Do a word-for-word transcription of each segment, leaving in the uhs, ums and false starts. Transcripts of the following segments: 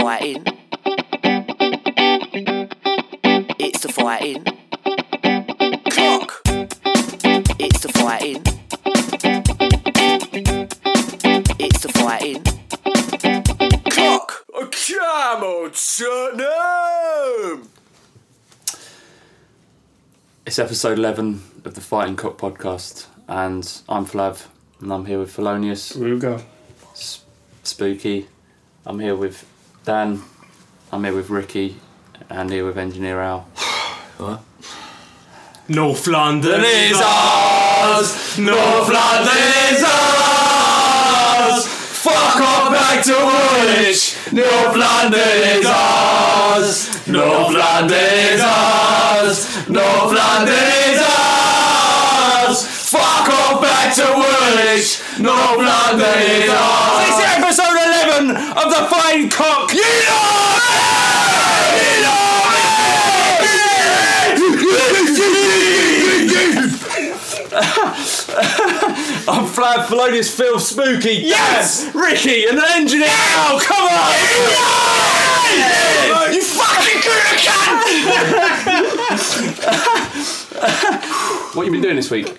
fighting. It's the fighting. Clock. It's the fighting. It's the fighting. Clock. Come on, Tottenham. It's episode eleven of the Fighting Cock podcast, and I'm Flav, and I'm here with Felonious. We'll go. S- Spooky. I'm here with Dan. I'm here with Ricky, and here with Engineer Al. What? North London is ours! North London is ours! Fuck off back to Woolwich! North London is ours! North London is ours! North London is ours! Fuck off back to Woolwich! North London is ours! This is episode eleven of the Fighting Cock! You know it! You know I'm Flav, Felonious, Phil, Spooky, yes! Dan, Ricky, and the Engineer. Oh, come on! Yeah! You fucking cunt! What have you been doing this week?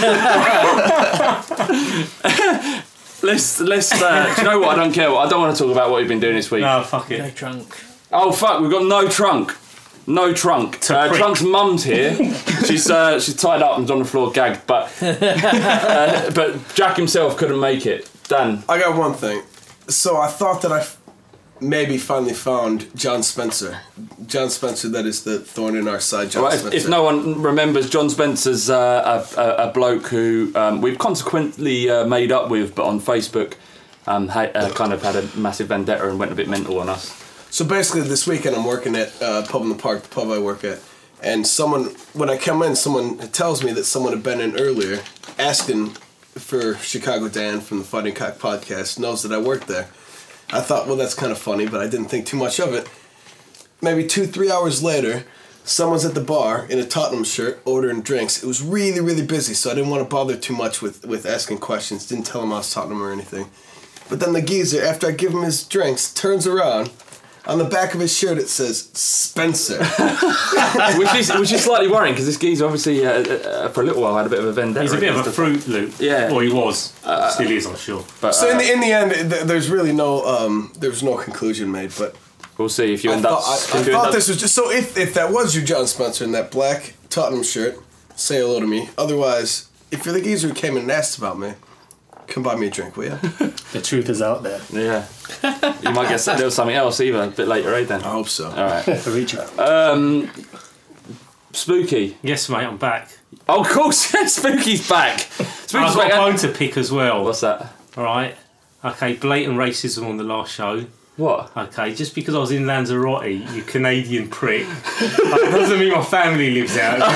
let's let's. Uh, do you know what? I don't care. I don't want to talk about what you've been doing this week. No, fuck it. No trunk. Oh fuck! We've got no trunk. No trunk. Uh, Trunk's mum's here. She's uh, she's tied up and on the floor gagged, but uh, but Jack himself couldn't make it. Dan, I got one thing. So I thought that I f- maybe finally found John Spencer. John Spencer, that is the thorn in our side. John right, if, Spencer. if no one remembers, John Spencer's uh, a, a, a bloke who um, we've consequently uh, made up with, but on Facebook um, ha- uh, kind of had a massive vendetta and went a bit mental on us. So basically, this weekend I'm working at uh, Pub in the Park, the pub I work at, and someone, when I come in, someone tells me that someone had been in earlier, asking for Chicago Dan from the Fighting Cock podcast, knows that I work there. I thought, well, that's kind of funny, but I didn't think too much of it. Maybe two, three hours later, someone's at the bar in a Tottenham shirt ordering drinks. It was really, really busy, so I didn't want to bother too much with, with asking questions. Didn't tell him I was Tottenham or anything. But then the geezer, after I give him his drinks, turns around. On the back of his shirt it says Spencer. which is which is slightly worrying because this geezer obviously uh, uh, for a little while had a bit of a vendetta. He's a bit of a Fruit Loop. Yeah. Well, he was. Uh, Still is, I'm sure. But, so uh, in the in the end, th- there's really no um, there's no conclusion made. But we'll see if you I end thought, up. I, I if you thought end up this was just so. If if that was you, John Spencer, in that black Tottenham shirt, say hello to me. Otherwise, if you're the geezer who came in and asked about me, come buy me a drink, will you? The truth is out there. Yeah. You might get a little something else either a bit later, eh? Then. I hope so. All right. Reach out. Um, Spooky. Yes, mate, I'm back. Oh, of course, Spooky's back. Spooky's I've got back. a bone to pick as well. What's that? Alright. Okay, blatant racism on the last show. What? Okay, just because I was in Lanzarote, you Canadian prick, that doesn't mean my family lives out there.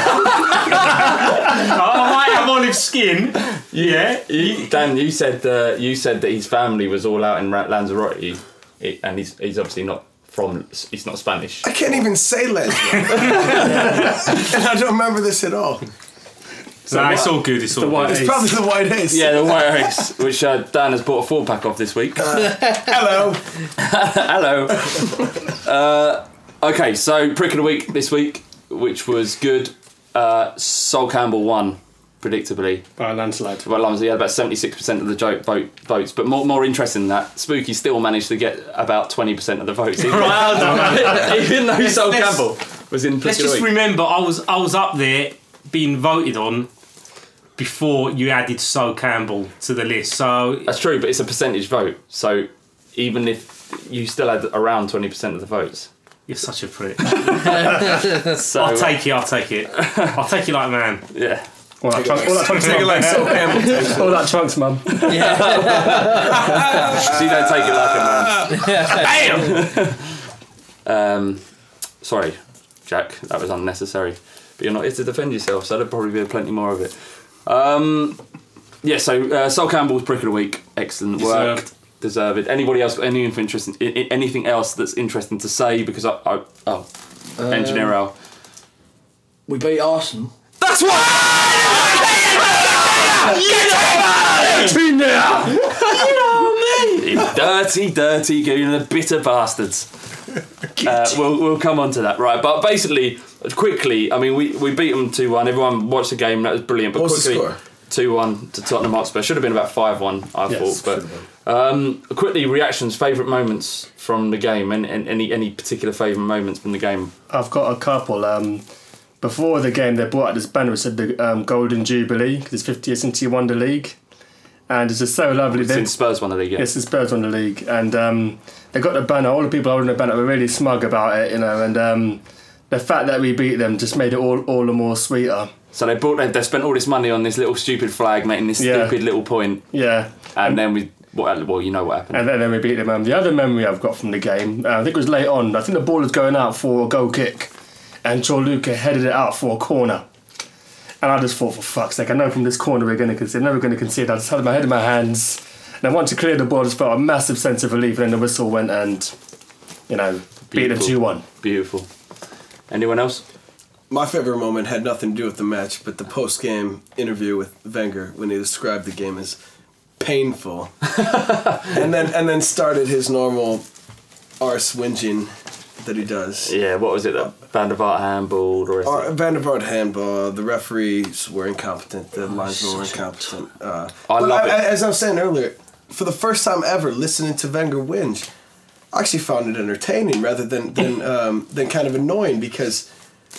I might have olive skin. Yeah. You, Dan, you said uh, you said that his family was all out in Lanzarote, it, and he's he's obviously not from. He's not Spanish. I can't even say Lanzarote. And I don't remember this at all. So nah, it's all good. It's, it's all good. It's probably the White Ace. Yeah, the White Ace, which uh, Dan has bought a four pack of this week. Uh, hello. Hello. Uh, okay, so prick of the week this week, which was good. Uh, Sol Campbell won, predictably. By a landslide. Well, he had about seventy-six percent of the jo- vote, votes, but more more interesting than that, Spooky still managed to get about twenty percent of the votes. Even, even though Sol Campbell was in prick Let's of the just week. remember, I was I was up there being voted on before you added Sol Campbell to the list. So That's true, but it's a percentage vote. So even if you still had around twenty percent of the votes. You're such a prick. So, I'll take it, I'll take it. I'll take it like a man. Yeah. All that trunks, all that trunks, Take it like Sol Campbell. all that trunks, mum. Yeah. So you don't take it like a man. Bam! um, sorry, Jack, that was unnecessary. But you're not here to defend yourself, so there'll probably be plenty more of it. Um, yeah, so uh, Sol Campbell's prick of the week. Excellent work. Deserved. Deserved. Anybody else got anything interesting? I- I- anything else that's interesting to say? Because I, I oh, Um, Engineer Al. We beat Arsenal. That's what. You know me. You dirty, dirty goon, the bitter bastards. Uh, we'll we'll come on to that, right? But basically, quickly, I mean, we, we beat them two one. Everyone watched the game. That was brilliant. But What was the quickly, score? two one to Tottenham Hotspur. Should have been about five one, I Yes, thought. But um, quickly, reactions, favourite moments from the game, and, and any any particular favourite moments from the game. I've got a couple. Um, before the game, they brought out this banner that said the um, Golden Jubilee because it's fifty years since you won the league, and it's just so lovely. They- Since Spurs won the league, yeah. Yes, the Spurs won the league, and um, they got the banner. All the people holding the banner were really smug about it, you know. And um, the fact that we beat them just made it all, all the more sweeter. So they brought they, they spent all this money on this little stupid flag, making this Yeah. stupid little point, Yeah, and then we well, well you know what happened. and then, then we beat them. Um, the other memory I've got from the game, uh, I think it was late on. I think the ball was going out for a goal kick, and Chorluka headed it out for a corner. And I just thought, for fuck's sake, I know from this corner we're going to concede. Never going to concede. I just had my head in my hands. And then once you cleared the ball, I just felt a massive sense of relief. And then the whistle went and, you know, beat them Beautiful. two one. Beautiful. Anyone else? My favourite moment had nothing to do with the match, but the post-game interview with Wenger when he described the game as painful, and then and then started his normal arse whinging that he does. Yeah, what was it? That Van der Vaart handball or Uh, Van der Vaart handball. The referees were incompetent. The linesmen were incompetent. Uh, I but love I, it. I- As I was saying earlier, for the first time ever, listening to Wenger whinge, I actually found it entertaining rather than than um, than kind of annoying because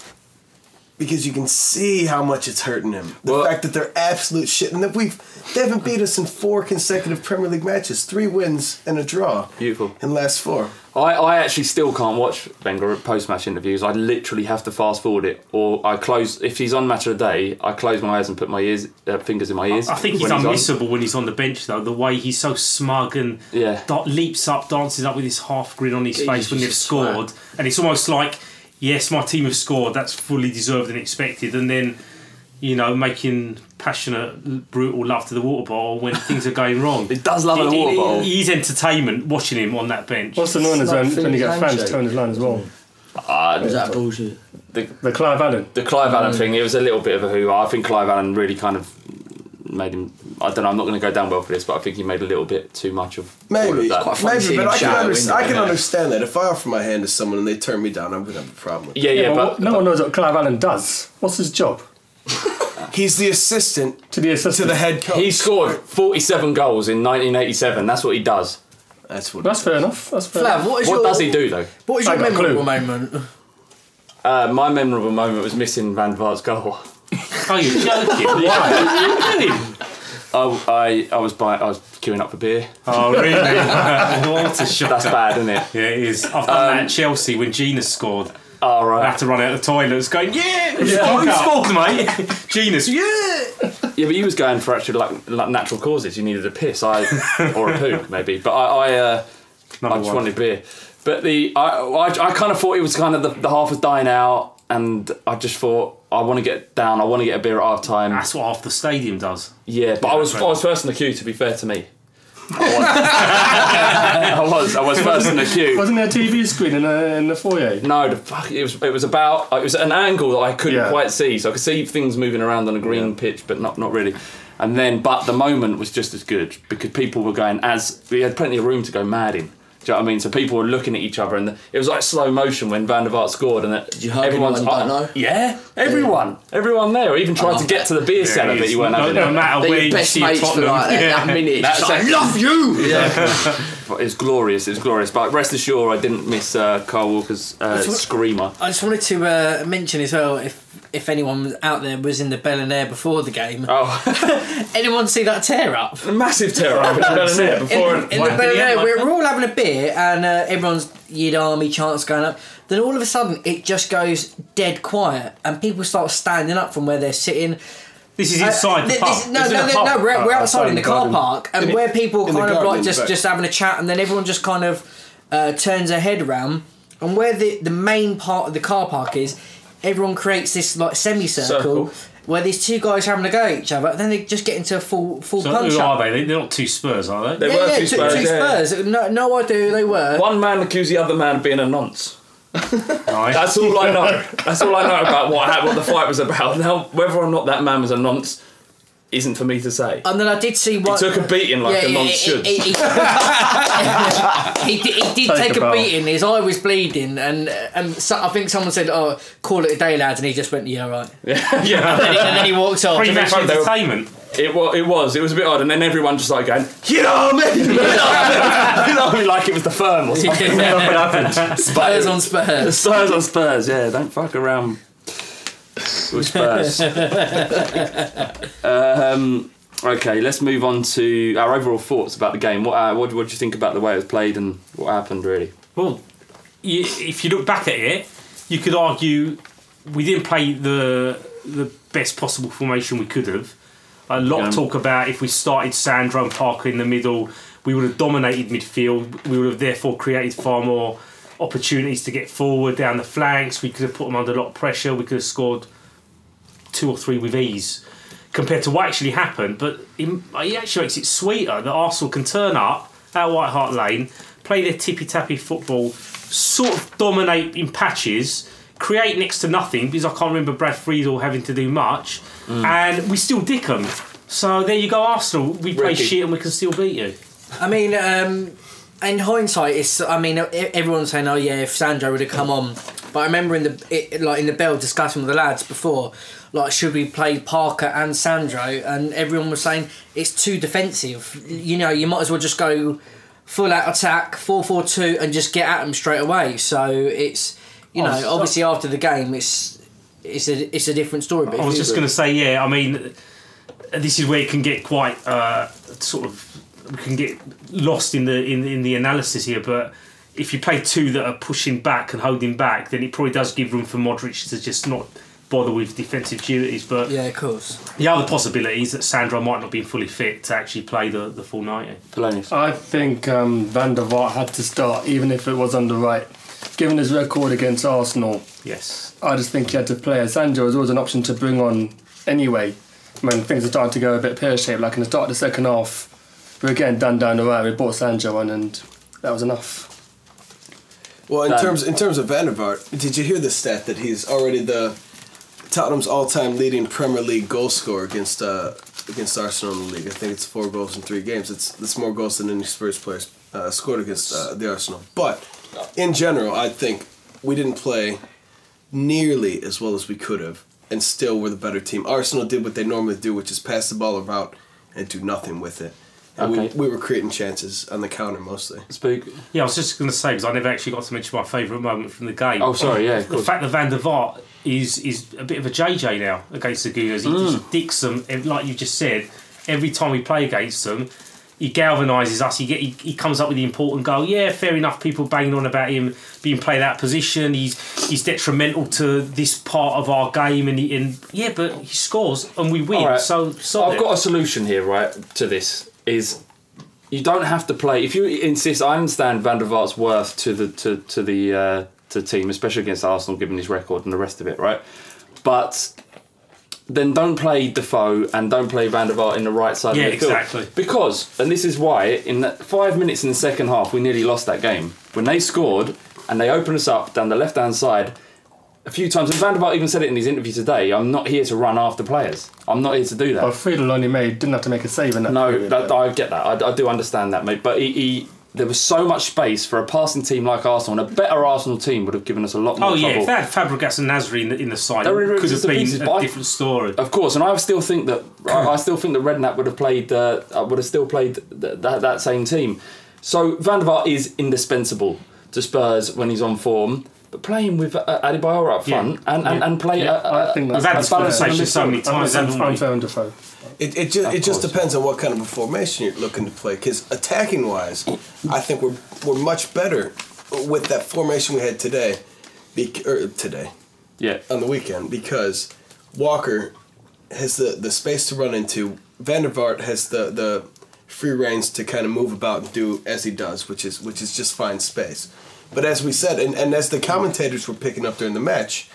because you can see how much it's hurting him. The Well- fact that they're absolute shit, and that we've they haven't beat us in four consecutive Premier League matches, three wins and a draw. Beautiful. In the last four. I, I actually still can't watch Wenger post-match interviews. I literally have to fast forward it, or I close. If he's on Match of the Day, I close my eyes and put my ears, uh, fingers in my ears. I think he's when on. unmissable when he's on the bench, though. The way he's so smug and Yeah. da- leaps up, dances up with this half grin on his He's face when they've just scored, and it's almost like, yes, my team have scored. That's fully deserved and expected, and then, you know, making passionate, brutal love to the water bottle when things are going wrong. He does love a It- water it- bottle. He's entertainment watching him on that bench. What's annoying is when, Snub when you get Phil's fans handshake. towing his line as well. Uh, Is that bullshit? the, The Clive Allen. the Clive Allen thing, it was a little bit of a hoo. I think Clive Allen really kind of made him. I don't know. I'm not going to go down well for this, but I think he made a little bit too much of all Maybe, of that. Quite funny maybe, seeing but him I can, shout under- window, I can yeah. understand that. If I offer my hand to someone and they turn me down, I'm going to have a problem with it. Yeah, yeah, Yeah, but, but no one knows what Clive Allen does. What's his job? He's the assistant To the to assistant. the head coach. he scored forty-seven goals in nineteen eighty-seven. That's what he does. That's what. That's fair enough. That's fair Flav, enough. what is What your, does he do though? What is I your got a memorable clue. moment? Uh, my memorable moment was missing Van der Vaart's goal. Oh, you're joking? Why? What are you doing? I, I, I was buy, I was queuing up for beer. Oh, really? What a shock. That's bad, isn't it? Yeah, it is. I've done that at Chelsea when Gina scored. All I right. have to run out of the toilets going, yeah! Yeah. Oh, who scored, mate? Gina's, yeah! Yeah, but you was going for actually like, like natural causes. You needed a piss, I or a poo maybe. But I, I, uh, I Number just one. wanted beer. But the I, I, I kind of thought it was kind of the, the half was dying out, and I just thought I want to get down. I want to get a beer at half time. That's what half the stadium does. Yeah, but I was right. I was first in the queue. To be fair to me, I was I was I was first in the queue. Wasn't there a T V screen in the, in the foyer? No, the fuck, it was it was about it was at an angle that I couldn't Yeah. quite see, so I could see things moving around on a green Yeah. pitch, but not not really. And then, but the moment was just as good because people were going as we had plenty of room to go mad in. Do you know what I mean? So people were looking at each other, and the, it was like slow motion when Van der Vaart scored, and that you hug everyone's anyone you don't know? yeah, everyone, everyone there, even tried to get to the beer cellar it that is. you weren't no, having. no it. matter They're where your you best see mates for Tottenham. like that, that minute. It's That's just like, it. love you! It was glorious. It was glorious. But rest assured, I didn't miss uh, Carl Walker's uh, That's what- screamer. I just wanted to uh, mention as well, if if anyone out there was in the Bel and Air before the game, Oh, anyone see that tear up? a massive terror! I didn't see it before. In, in What the Bel and happened Air, again, we're, Michael? we're all having a beer and uh, everyone's Yid Army chants going up. Then all of a sudden, it just goes dead quiet and people start standing up from where they're sitting. This is Uh, inside the thi- pub. this- no, It's in no, a no, pub. no, we're, we're Oh, outside in the outside car the garden. park, and In the- where people in the kind of garden like in the just, back. just having a chat, and then everyone just kind of uh, turns their head around, and where the, the main part of the car park is, everyone creates this like semicircle Circle. where these two guys having a go at each other, and then they just get into a full full So punch who up. are they? They- They're not two Spurs, are they? They Yeah, were yeah, two two, Spurs, two yeah. Spurs. No, no idea who they were. One man accused the other man of being a nonce. Right. That's all I know. That's all I know about what ha- what the fight was about. Now, whether or not that man was a nonce, isn't for me to say. And then I did see one. He took a beating like Yeah, a yeah, non he- should. He, he, he, did- he did Take take a a bow. beating. His eye was bleeding, and and so, I think someone said, "Oh, call it a day, lads," and he just went, "Yeah, right." yeah. And then he, and then he walked off. Pre-match fair, they were- entertainment. It was, it was, it was a bit odd, and then everyone just started going, you know what I mean? You know what I mean? You know what I mean? Like it was the firm or something. Nothing happened. Spurs on Spurs. Spurs on Spurs, yeah, don't fuck around with Spurs. um, okay, let's move on to our overall thoughts about the game. What, uh, what, what do you think about the way it was played and what happened, really? Well, you, if you look back at it, you could argue we didn't play the the best possible formation we could have. A lot Yeah. of talk about if we started Sandro and Parker in the middle, we would have dominated midfield. We would have therefore created far more opportunities to get forward down the flanks. We could have put them under a lot of pressure. We could have scored two or three with ease compared to what actually happened. But it, it actually makes it sweeter that Arsenal can turn up at White Hart Lane, play their tippy-tappy football, sort of dominate in patches, create next to nothing because I can't remember Brad Friedel having to do much, mm. and we still dick them. So there you go, Arsenal. We play Ricky. shit and we can still beat you. I mean, um, in hindsight, it's. I mean, everyone's saying, "Oh yeah, if Sandro would have come on," but I remember in the it, like in the Bell discussion with the lads before, like should we play Parker and Sandro, and everyone was saying it's too defensive. You know, you might as well just go full out attack, four four two, and just get at them straight away. So it's you know, Oh, so- obviously after the game, it's it's a it's a different story. But I was just going to say, yeah, I mean, this is where it can get quite uh, sort of we can get lost in the in, in the analysis here, but if you play two that are pushing back and holding back, then it probably does give room for Modric to just not bother with defensive duties. But yeah, of course. the other possibility is that Sandro might not be fully fit to actually play the, the full ninety. Polonius. I think um, Van der Vaart had to start, even if it was on the right. Given his record against Arsenal, Yes. I just think he had to play. Sandro was always an option to bring on anyway when things are starting to go a bit pear-shaped, like in the start of the second half. We're getting done down the right. We brought Sandro on, and that was enough. Well, in Dan. terms in terms of Van der Vaart, did you hear the stat that he's already the Tottenham's all-time leading Premier League goal scorer against uh, against Arsenal in the league? I think it's four goals in three games. It's that's more goals than any Spurs players uh, scored against uh, the Arsenal. But in general, I think we didn't play nearly as well as we could have, and still we're the better team. Arsenal did what they normally do, which is pass the ball about and do nothing with it. And Okay. we, we were creating chances on the counter mostly. Speak. Yeah, I was just going to say, because I never actually got to mention my favourite moment from the game. Oh, sorry, yeah, of The course. fact that Van der Vaart is, is a bit of a J J now against the Gooners. He Mm. just dicks them, ev- like you just said, every time we play against them. He galvanises us. He get he, he comes up with the important goal. Yeah, fair enough. People banging on about him being played out of position. He's he's detrimental to this part of our game, and, he, and yeah, but he scores and we win. All right. So solid. I've got a solution here, right, to this. Is you don't have to play. If you insist, I understand Van der Vaart's worth to the to, to the uh, to the team, especially against Arsenal, given his record and the rest of it, right? But then don't play Defoe and don't play Van der Vaart in the right side Yeah, of the field. exactly. Because, and this is why, in that five minutes in the second half, we nearly lost that game. When they scored and they opened us up down the left-hand side a few times, and Van der Vaart even said it in his interview today, I'm not here to run after players. I'm not here to do that. Well, Friedel only made, didn't have to make a save in that No, period, that, but- I get that. I, I do understand that, mate. But he, he, there was so much space for a passing team like Arsenal, and a better Arsenal team would have given us a lot more Oh yeah, trouble. if they had Fabregas and Nasri in the, in the side, They were it could have to been pieces, but a I- different story. Of course, and I still think that I I still think that Redknapp would have played. Uh, would have still played th- that that same team. So Van der Vaart is indispensable to Spurs when he's on form. But play him with uh, Adebayor up Yeah. front and, and, Yeah. and play. Yeah, a, a, I think We've that's had a this balance in the conversation so many midfield. times, I'm haven't we? unfair on Defoe. It it just Of it just course. depends on what kind of a formation you're looking to play. Because attacking wise, I think we're we're much better with that formation we had today, bec- or today Yeah. on the weekend because Walker has the, the space to run into. Van der Vaart has the, the free reins to kind of move about and do as he does, which is which is just find space. But as we said, and, and as the commentators were picking up during the match,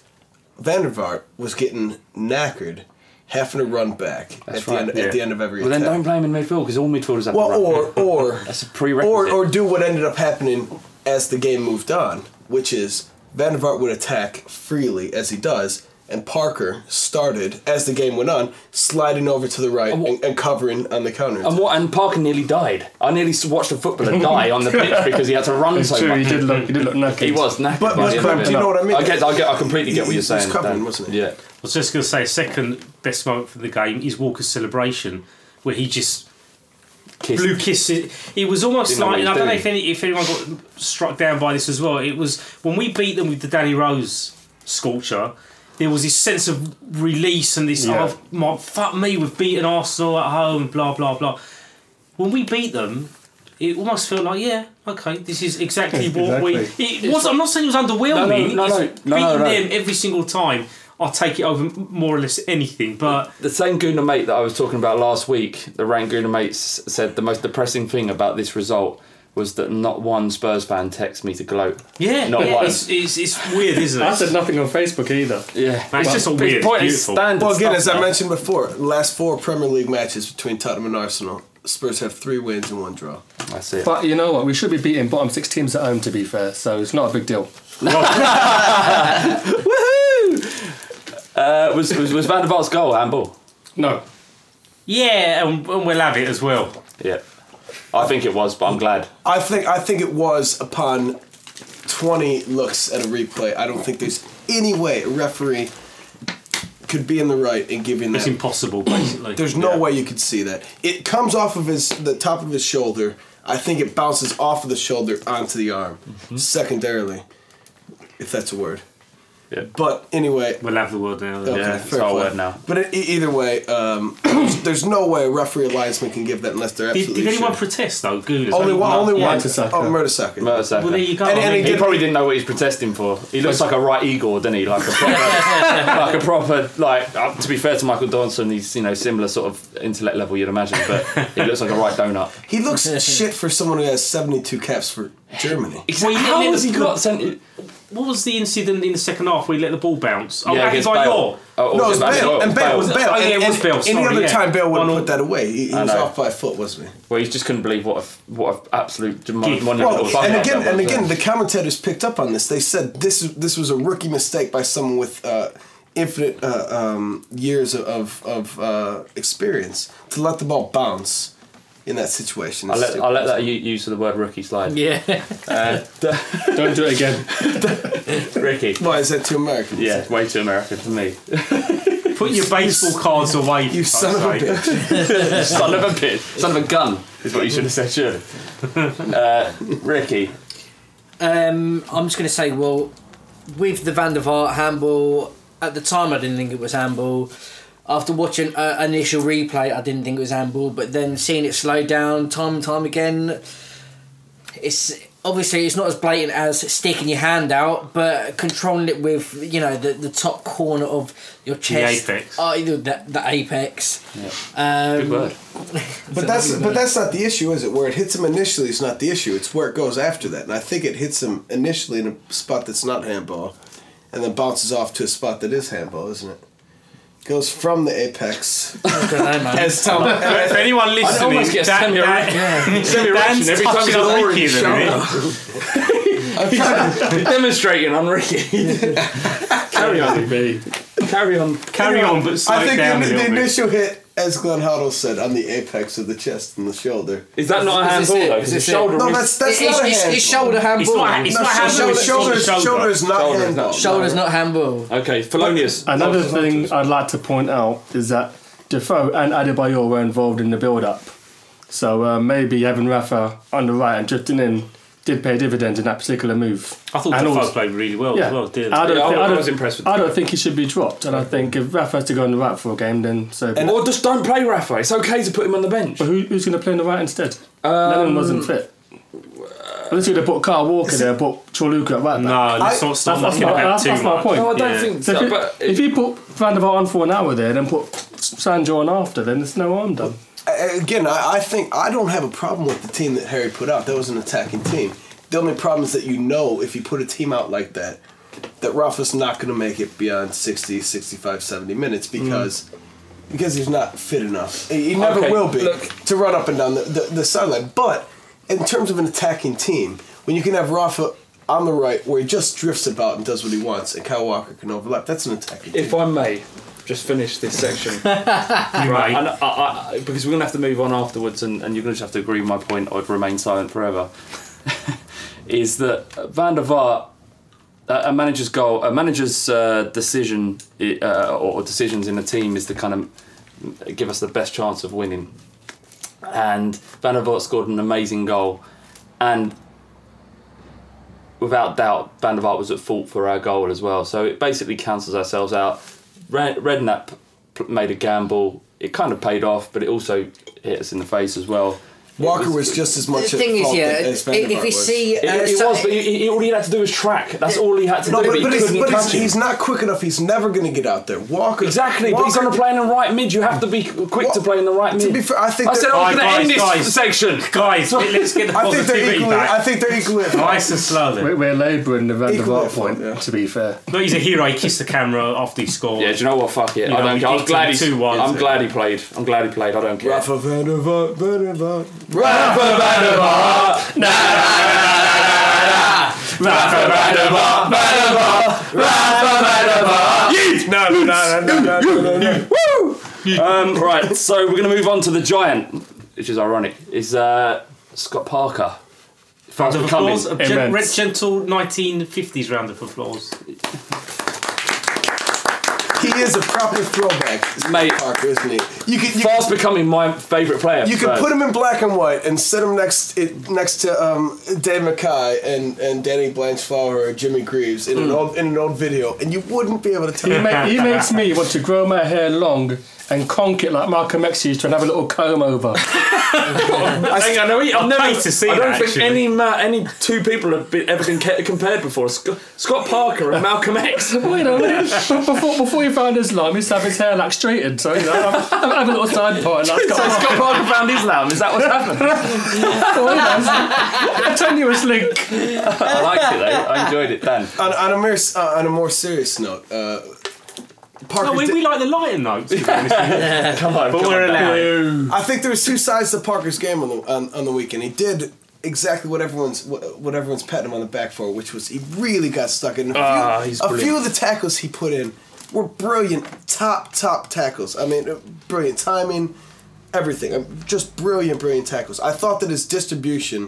Van der Vaart was getting knackered, having to run back That's at the right, end yeah. at the end of every Well, then attack. don't play him in midfield because all midfielders have Well, to run. or or That's a prerequisite. or or do what ended up happening as the game moved on, which is Van der Vaart would attack freely as he does, and Parker started, as the game went on, sliding over to the right And what- and, and covering on the counter. And what? And Parker nearly died. I nearly watched a footballer die on the pitch because he had to run It's so true, much. he did look, he did look knackered. He was knackered. But- by but the end Clem, of it. do you know what I mean? I get, I get, I completely get what He- you're he saying. was covering, Dan. wasn't he? Yeah. I was just going to say, second best moment for the game is Walker's celebration, where he just Kissed. blue kisses. It was almost Didn't know like, what and I he don't know was if, any, if anyone got struck down by this as well. It was when we beat them with the Danny Rose sculpture. There was this sense of release and this, Yeah. oh, my, fuck me, we've beaten Arsenal at home, blah, blah, blah. When we beat them, it almost felt like, yeah, okay, this is exactly what we... Exactly. It was, I'm not saying it was underwhelming. No, no, no, It's no, no, beating no. them every single time, I'll take it over more or less anything, but... The same Gooner mate that I was talking about last week, the Rank Gooner mates said the most depressing thing about this result was that not one Spurs fan texted me to gloat. Yeah, Not yeah one. it's, it's, it's weird, isn't it? I said nothing on Facebook either. Yeah. Man, it's just all But weird, point is beautiful. standard Well, again, stuff as I now. mentioned before, last four Premier League matches between Tottenham and Arsenal, Spurs have three wins and one draw. That's it. But you know what? We should be beating bottom six teams at home, to be fair. So it's not a big deal. Uh, was, was was Van der Vaart's goal handball? No. Yeah, and, and we'll have it as well. Yeah. I think it was, but I'm glad. I think I think it was upon twenty looks at a replay. I don't think there's any way a referee could be in the right in giving It's that. impossible, basically. There's no Yeah. way you could see that. It comes off of his the top of his shoulder. I think it bounces off of the shoulder onto the arm, secondarily, if that's a word. Yeah. But anyway, We'll have the word now. okay, Yeah, it's fair our play. word now. But it, e- either way, um, there's, there's no way a referee linesman can give that unless they're Did, absolutely did anyone sure. protest, though? Gooners? Only one. Only Yeah, one. Mertesacker. Oh, Mertesacker. Mertesacker. Well, there you go. And- I and mean, he He probably didn't know what he's protesting for. He looks like a right eagle, doesn't he? Like a proper, like a proper, like. Uh, to be fair to Michael Dawson, he's you know similar sort of intellect level you'd imagine, but he looks like a right donut. He looks shit for someone who has seventy-two caps for Germany. Well, he How let has he the- got sent? What was the incident in the second half where he let the ball bounce? Oh, Yeah, that against is by Bale. your. Oh, No, was it's it Bale. And Bale was Bale. Oh, yeah, it And- was Bale, and sorry, Any other yeah. time Bale would One have all- put that away. He, he I was know. off by a foot, wasn't he? Well, he just couldn't believe what a what an absolute mon- Gift. monumental Well, fuck and up again, that and was. again, the commentators picked up on this. They said this is this was a rookie mistake by someone with uh, infinite uh, um, years of of uh, experience to let the ball bounce in that situation. I'll It's let, I'll let stupid. that u- use of the word rookie slide. Yeah. Uh, Don't do it again. Ricky. Why is that too American? Yeah, it's way too American for me. Put your baseball cards away. You son of a bitch. Son of a bitch. Son of a gun is what you should have said, surely. Uh, Ricky. Um, I'm just going to say, well, with the Van der Vaart handball, at the time I didn't think it was handball. After watching an initial replay, I didn't think it was handball, but then seeing it slow down time and time again, it's obviously it's not as blatant as sticking your hand out, but controlling it with you know the, the top corner of your chest, apex. oh, the, the apex. Um, Good word. But that's but that's not the issue, is it? Where it hits him initially is not the issue. It's where it goes after that. And I think it hits him initially in a spot that's not handball, and then bounces off to a spot that is handball, isn't it? Goes from the apex. I don't know, man. As Tom, For anyone listening, almost get a that- semi- that- Semi-erection Dan's every time touching he's on lowering Ricky his in a minute. You're demonstrating on Ricky. Carry on. Me. Carry on. Carry on, but slow I it think down the, a the little bit. initial hit, as Glenn Hoddle said, on the apex of the chest and the shoulder. Is that not a Is this handball it? though? Is 'Cause the this it? shoulder No, is- that's that's it's, not a it's, handball. it's shoulder handball. It's not. It's No, not handball. shoulder, It's shoulder, shoulder. shoulder is not Shoulder is handball. not- Shoulder's not handball. Okay, Felonious. Another thing I'd like to point out is that Defoe and Adebayor were involved in the build-up. So uh, maybe having Rafa on the right and drifting in did pay dividends in that particular move. I thought And Defoe also- played really well Yeah, as well, did I don't, Yeah, I think, I, was don't, impressed with I don't Defoe. think he should be dropped. And I think if Rafa has to go on the right for a game, then so. be it. Or just don't play Rafa. It's okay to put him on the bench. But who, who's going to play on the right instead? Um, Lennon wasn't fit. Unless you'd have put Carl Walker there, put Choluka at right back. No, let's I- not start that's knocking my- about that's- too that's my much. point. No, I don't Yeah. think So so. if, you, But if you put Van der Vaart on for an hour there, then put Sancho on after, then there's no harm done. A- Again, I, I think I don't have a problem with the team that Harry put out. That was an attacking team. The only problem is that you know if you put a team out like that, that Rafa's not going to make it beyond sixty, sixty-five, seventy minutes because because he's not fit enough. He he never Okay, will be look. to run up and down the, the, the sideline. But in terms of an attacking team, when you can have Rafa on the right where he just drifts about and does what he wants, and Kyle Walker can overlap. That's an attacking. If I may, just finish this section. Right, and I, I, because we're going to have to move on afterwards, and, and you're going to just have to agree with my point, or remain silent forever. Is that Van der Vaart, a manager's goal, a manager's uh, decision uh, or decisions in a team is to kind of give us the best chance of winning. And Van der Vaart scored an amazing goal, and without doubt, Van der Vaart was at fault for our goal as well. So it basically cancels ourselves out. Redknapp made a gamble. It kind of paid off, but it also hit us in the face as well. Walker was, was just as much The at thing is, fault yeah, as Van der if Vaart you was. see, It, uh, it so- was, but he, he, all he had to do was track. That's all he had to No, do. but, But, but, he he's, couldn't but catch he's, him. he's not quick enough. He's never going to get out there. Walker. Exactly, but he's Walker, on the playing in the right mid. You have to be quick to play in the right mid. To be fair, I think I said they're- I was Guys, going to end this guys, section. Guys, let's get the I think they're positivity equally. I back. think they're equally. at fault. Nice and slow then. We're, we're labouring the Van der Equally Vaart at fault, point, yeah. to be fair. But he's a hero. He kissed the camera after he scored. Yeah, do you know what? Fuck it. You I know, don't we care. I'm kicked glad him he's. two one. I'm glad he played. I'm glad he played. I don't care. Rafa Van der Vaart, Van der Vaart. Rafa Van der Vaart. Na na na na na na. Rafa Van der Vaart. Van der Vaart. Rafa Van der Vaart. Yeet. No, no, no, no, no, no, no, no. Um, right, so we're going to move on to the giant, which is ironic. Is uh, Scott Parker. Round of applause. A gen- Immense. red, gentle nineteen fifties round of applause. He is a proper throwback, Mate. Parker, isn't he? You can, you, Fast becoming my favourite player. you can so- put him in black and white and set him next it, next to um, Dave Mackay and, and Danny Blanchflower or Jimmy Greaves in an old in an old video, and you wouldn't be able to tell. He, ma- he makes me want to grow my hair long and conk it like Malcolm X used to and have a little comb over. I think I know. I've never paid to see I don't that, think actually. any ma- any two people have been, ever been ca- compared before. Sc- Scott Parker and Malcolm X. Well, you know, when he- before, before he found Islam, he used to have his hair like straightened, so you know, have, have a little side part. Like, So Scott Parker found Islam. Is that what's happened? well, you know, a tenuous link. I liked it though. I enjoyed it. Dan. On, on a more uh, on a more serious note, uh, Parker. No, we, did- we like the lighter notes, to be honest with you. Come on, But come we're on, Dan. allowed. I think there was two sides to Parker's game on the on, on the weekend. He did exactly what everyone's what, what everyone's patting him on the back for, which was he really got stuck in. A few, Ah, he's a brilliant. few of the tackles he put in were brilliant, top top tackles. I mean, uh, brilliant timing, everything. Uh, Just brilliant, brilliant tackles. I thought that his distribution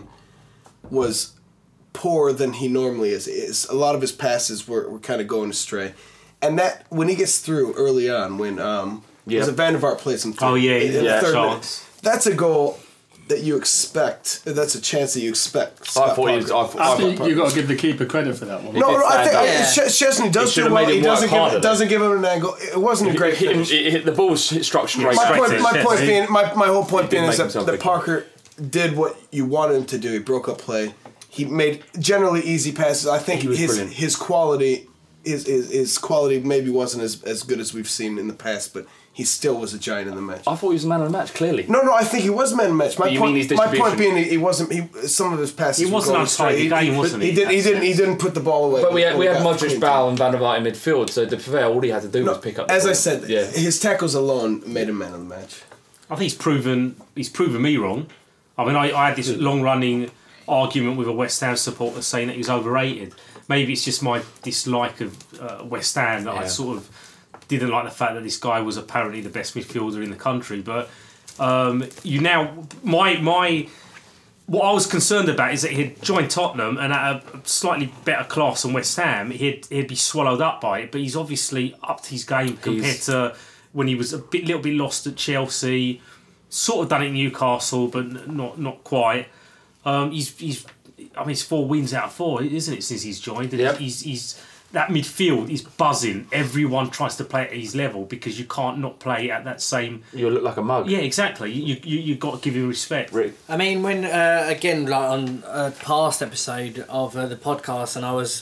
was poorer than he normally is. Is a lot of his passes were, were kind of going astray, and that when he gets through early on, when um, Yeah. was it Van der Vaart plays him through. Oh, yeah, in the yeah, third minute. chance. That's a goal that you expect. That's a chance that you expect. I Scott thought he was. I Parker. thought, I You, thought, you got to give the keeper credit for that one. No, no, I think stand I, up. Sh- Chesney does He do should've well. made He him work doesn't harder, give though. doesn't give him an angle. It wasn't a great hit, him, finish. hit, hit the ball was hit struck straight. My Straight point, to my his point chest. being, my, my whole point He being did is make that, himself that big. Parker did what you wanted him to do. He broke up play. He made generally easy passes. I think He was his brilliant. his quality, his, his his quality maybe wasn't as, as good as we've seen in the past, but he still was a giant in the match. I thought he was the man of the match. Clearly. No, no, I think he was man of the match. My But you point, mean his my point distribution? being, he, he wasn't. He some of his passes. He were wasn't going untidy straight. game, wasn't he? He didn't. He didn't. He didn't put the ball away. But we had, we had got Modric, clean. Bale, and Van der Vaart in midfield. So to be fair, all he had to do was pick up. The As ball. I said, yeah. his tackles alone made him man of the match. I think he's proven he's proven me wrong. I mean, I, I had this long running argument with a West Ham supporter saying that he was overrated. Maybe it's just my dislike of uh, West Ham that I Yeah. sort of didn't like the fact that this guy was apparently the best midfielder in the country. But um, you now my my what I was concerned about is that he'd joined Tottenham and at a slightly better class than West Ham, he'd he'd be swallowed up by it. But he's obviously upped his game compared He's- to when he was a bit little bit lost at Chelsea. Sort of done it in Newcastle, but n- not not quite. Um, he's he's I mean, it's four wins out of four, isn't it, since he's joined? And Yep. He's he's that midfield is buzzing. Everyone tries to play at his level because you can't not play at that same. You look like a mug. Yeah, exactly. You you you got to give him respect. Rick. I mean, when uh, again, like on a past episode of uh, the podcast, and I was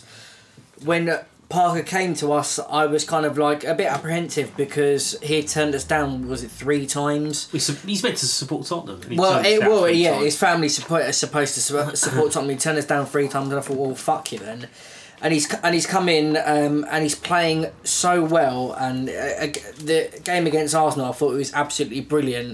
when Parker came to us, I was kind of like a bit apprehensive because he had turned us down. Was it three times? He's, he's meant to support Tottenham. and he Well, turned us it down well, three yeah. times. His family support is supposed to su- support Tottenham. He turned us down three times, and I thought, well, fuck you then. And he's and he's come in um, and he's playing so well. And uh, ag- the game against Arsenal, I thought it was absolutely brilliant.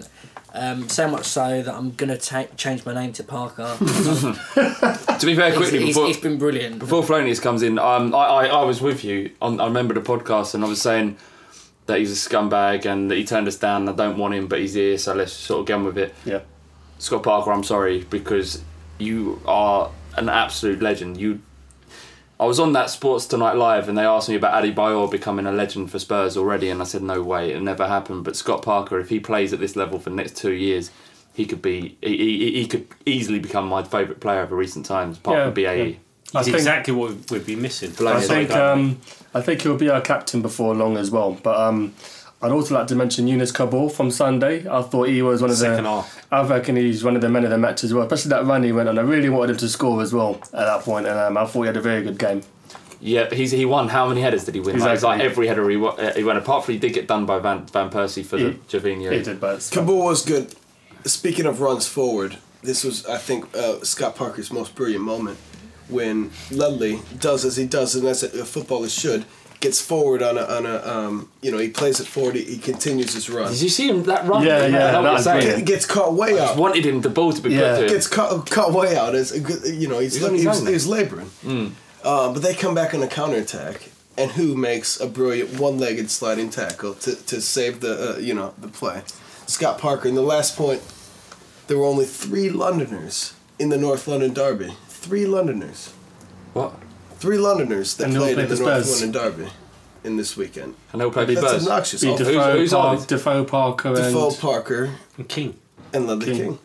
Um, so much so that I'm gonna ta- change my name to Parker. To be fair, quickly He's- before he's been brilliant. before Flonius comes in, um, I, I I was with you on. I remember the podcast, and I was saying that he's a scumbag and that he turned us down. And I don't want him, but he's here, so let's sort of get on with it. Yeah. Scott Parker, I'm sorry because you are an absolute legend. You. I was on that Sports Tonight Live and they asked me about Adebayor becoming a legend for Spurs already, and I said no way, it never happened. But Scott Parker, if he plays at this level for the next two years, he could be he, he, he could easily become my favourite player of recent times, apart Yeah, from B A E. yeah. I He's think- exactly what we'd be missing. I I think like um, I think he'll be our captain before long as well. But um, I'd also like to mention Yunus Kabul from Sunday. I thought he was one of Second the. half. I reckon he's one of the men of the match as well. Especially that run he went on. I really wanted him to score as well at that point, and um, I thought he had a very good game. Yeah, he's he won. How many headers did he win? Like, it's like Exactly. every header he, wa- uh, he won. Apart from he did get done by Van Van Persie for the He- Jovino. He did, but it's Kabul was good. Speaking of runs forward, this was, I think, uh, Scott Parker's most brilliant moment when Ludley does as he does, and as a, a footballer should, gets forward on a, on a um, you know, he plays it forward, he, he continues his run. Did you see him that run? Yeah, yeah, I know what that you're was saying. brilliant. Get- gets caught way I just out. wanted him the ball to be Yeah. put to him. Gets caught, caught way out. As a good, you know, he's He's on he his was, own he was laboring. Uh, but they come back on a counterattack, and who makes a brilliant one-legged sliding tackle to, to save the uh, you know the play? Scott Parker. In the last point, there were only three Londoners in the North London derby. Three Londoners. What? Three Londoners that And they all played in played the for North Spurs. London derby in this weekend. And they'll play the That's Spurs. obnoxious. Be Oh, Defoe, who's on Park, it? Defoe Parker, Defoe, and Parker, And King. and Ludley King. King.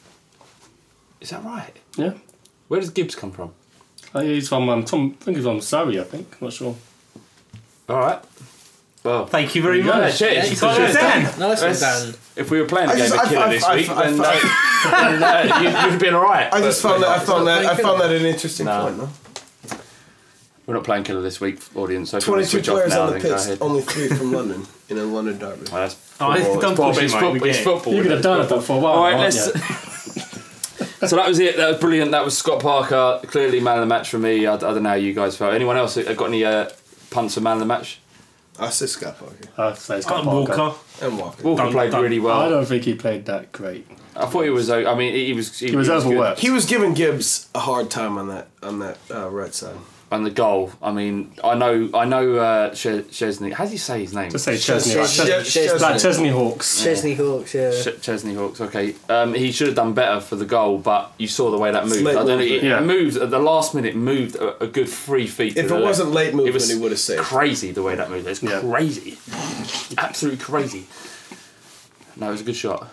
Is that right? yeah. Where does Gibbs come from? Oh, yeah, he's from um, Tom. I think he's from Surrey. I think. I'm not sure. All right. Well, Thank you very Yeah, much. cheers. You got that down. Nice one, let's- Dan. if we were playing a I game just- of I- Killer I- this I- week, I- then, I- uh, then uh, you, you'd have been all right. I just But found that I found that I found that an interesting No. point. No? We're not playing Killer this week, audience. So if you want to Twenty-two switch off players now, on the then go pitch, ahead. only three from London in a London derby. Well, that's Oh, football. don't It's football. push it, It's mate, football. we It's get it. football. You could have done it that for a while. All right, aren't let's. you? So that was it. That was brilliant. That was Scott Parker. Clearly, man of the match for me. I, I don't know how you guys felt. Anyone else got any uh, punts for man of the match? I say Scott Parker I'd say it's Got got Parker. Walker. and Walker. Walker Done, played done. really I well. don't think he played that great. I thought he was. uh, I mean, he, he was. He, He was good. overworked. He was giving Gibbs a hard time on that on that uh, right side. And the goal. I mean, I know. I know. Uh, Ches- Chesney. How do you say his name? Just say Chesney. Ches- Like, Ches- Ches- Ches- like Chesney Hawks. Chesney Hawks, yeah. Ch- Chesney Hawks. Okay. Um, he should have done better for the goal, but you saw the way that moved. late I don't know. movement. It Yeah. moved at the last minute. Moved a, a good three feet. If to it the wasn't left. late movement, it was he would have saved. crazy the way that moved. It's Yeah. crazy. Absolutely crazy. No, it was a good shot.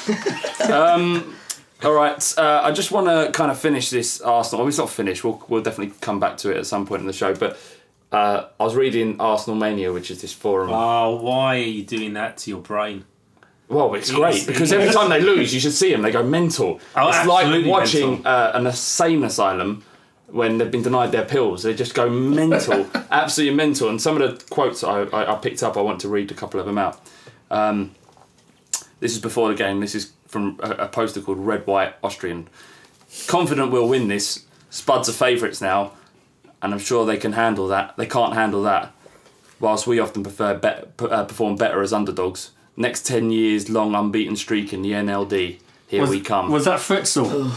um, all right. Uh, I just want to kind of finish this Arsenal. Well, it's not finished. We'll we'll definitely come back to it at some point in the show. But uh, I was reading Arsenal Mania, which is this forum. Oh, why are you doing that to your brain? Well, it's great because every time they lose, you should see them. They go mental. Oh, it's like absolutely watching mental. uh, an insane asylum when they've been denied their pills. They just go mental, absolutely mental. And some of the quotes I, I, I picked up, I want to read a couple of them out. Um, this is before the game. This is from a, a poster called Red White Austrian. Confident we'll win this. Spuds are favourites now, and I'm sure they can handle that. They can't handle that. Whilst we often prefer bet, uh, perform better as underdogs. Next ten years long unbeaten streak in the N L D. Here Was, we come. was that Fritzl?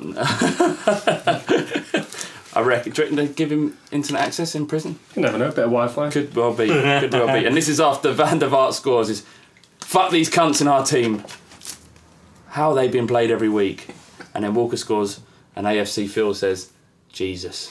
I reckon. Do you reckon they give him internet access in prison? You never know. A bit of Wi-Fi. Could well be. Could well be. And this is after Van der Vaart scores. Is fuck these cunts in our team. How are they being played every week? And then Walker scores, and A F C Phil says, Jesus.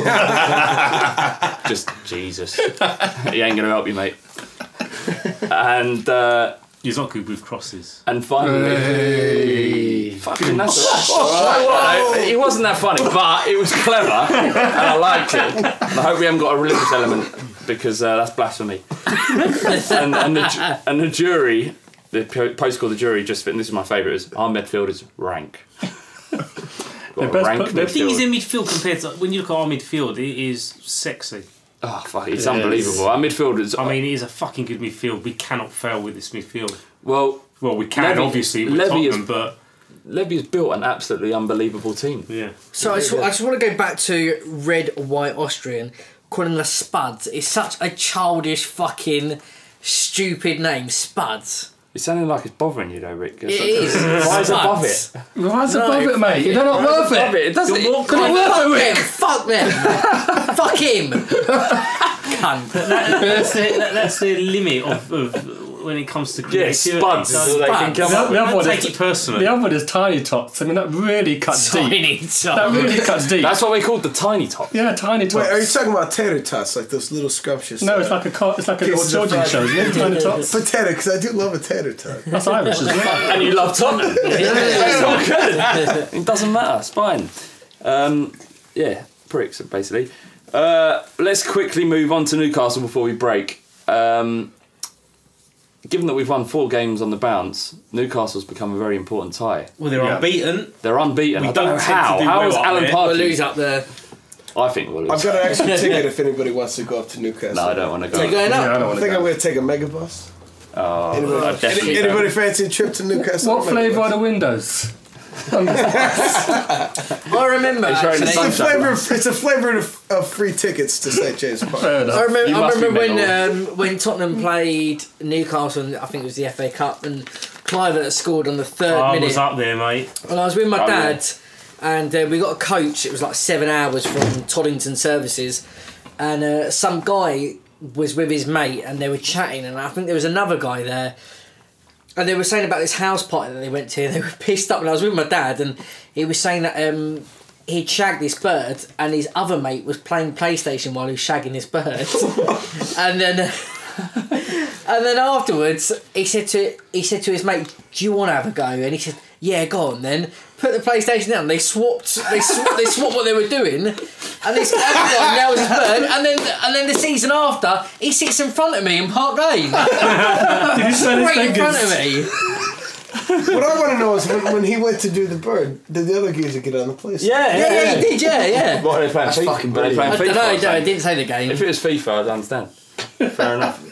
Just Jesus. He ain't gonna help you, mate. And uh, He's not good with crosses. and finally, fucking that's all right. It wasn't that funny, but it was clever, and I liked it. And I hope we haven't got a religious element because uh, that's blasphemy. and and the, ju- and the jury, the po- post called the jury just fit. And this is my favourite. Is our midfielders rank. Got a best rank put- The thing is, midfield. in midfield compared to when you look at our midfield, it is sexy. Oh fuck! It's It unbelievable. is. Our midfielders. I mean, it is a fucking good midfield. We cannot fail with this midfield. well, Well, we can Levy- obviously with Levy is- Tottenham, but Levy has built an absolutely unbelievable team. yeah. So I just, I just want to go back to Red White Austrian, calling us Spuds. It's such a childish fucking stupid name, Spuds. It's sounding like it's bothering you though, Rick. It is. Rise above it. Rise No, above it, mate. You're not worth Above it. it. It doesn't. You're more It, kind of- Fuck them! Fuck them! Fuck him! Cunt. That- that's, the, that, that's the limit of, of when it comes to yeah, creativity. spuds. So So they can Spuds. come The, up. the other don't one take is it personally. the other one is tiny tots. I mean, that really cuts deep. Tiny That top. really cuts deep. That's what we called the tiny top. Yeah, tiny tots. Wait, are you talking about tater tots, like those little scrumptious? No, it's uh, like a car, it's like a little pieces of children's show. fried- Isn't it? Tiny tots. potato, because I do love a tater tot. That's Irish, isn't it? And you love Tottenham. It's all good. It doesn't matter. It's fine. Um, yeah, pricks basically. Uh, let's quickly move on to Newcastle before we break. Um, given that we've won four games on the bounce, Newcastle's become a very important tie. Well, they're Yeah. unbeaten. They're unbeaten. We I don't know don't tend how. to do How well is up Alan there. We'll Pardew? lose up there. I think we'll lose. I've got an extra ticket if anybody wants to go up to Newcastle. No, I don't want to go. They're going Yeah, I up. don't I want to think I'm go. going to take a mega bus. Oh, Anybody, I definitely any, anybody don't. fancy a trip to Newcastle? What flavour are the windows? I remember It's very actually. It's the Sunshine flavor. Of, it's a flavor of, of free tickets to Saint James Park. Fair enough. I remember, You I must be remember when mental. um, when Tottenham played Newcastle, and I think it was the F A Cup, and Clivert scored on the third I minute. was up there, mate. And I was with my Oh, dad, and uh, we got a coach. It was like seven hours from Toddington Services, and uh, some guy was with his mate, and they were chatting, and I think there was another guy there, and they were saying about this house party that they went to, and they were pissed up. And I was with my dad, and he was saying that um, he'd shagged this bird, and his other mate was playing PlayStation while he was shagging this bird, and then. And then afterwards, he said to he said to his mate, "Do you want to have a go?" And he said, "Yeah, go on then." Put the PlayStation down. They swapped. They swapped. They swapped what they were doing, and this other guy now was his bird. And then and then the season after, he sits in front of me in Park Lane, Did you smell his right in front fingers? of me. What I want to know is when, when he went to do the bird, did the other geezer get on the place? Yeah, Yeah, yeah, he did. Yeah, yeah. What are they playing? That's FIFA? fucking Were they playing I don't know. I FIFA or don't- I something? didn't say the game. If it was FIFA, I'd understand. Fair enough.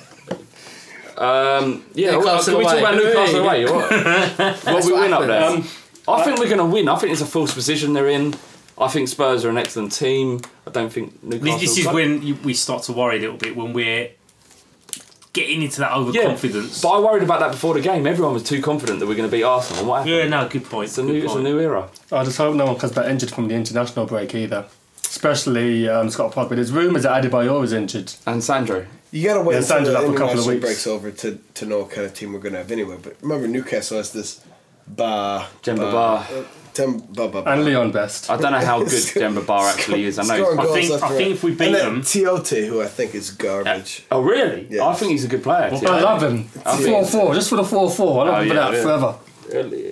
Um, yeah, well, Newcastle can we talk away. about Newcastle away? Or what? What we what win up there? happens. Um, I think we're going to win. I think it's a false position they're in. I think Spurs are an excellent team. I don't think Newcastle. This is when you, we start to worry a little bit when we're getting into that overconfidence. But I worried about that before the game. Everyone was too confident that we're going to beat Arsenal. And what happened? Yeah, no, good point. It's a good new, it's a point. new era. I just hope no one comes back injured from the international break either. Especially um, Scott Parker. There's rumours that Adebayor is injured. And Sandro. You gotta wait Yeah, until signed it the up for a couple of international weeks. breaks over to, to know what kind of team we're gonna have anyway. But remember, Newcastle has this Ba Demba Ba. uh, Dem, ba, ba, ba. And Leon Best. I don't know how good Demba Ba actually is. I know. Scoring He's, I goals think- left I and think right. if we beat and then them- Tiote, who I think is garbage. oh really? Yeah. I think he's a good player. I too. love him. I think- four four, just for the four four. I love Oh, him for yeah, that yeah. forever. Really?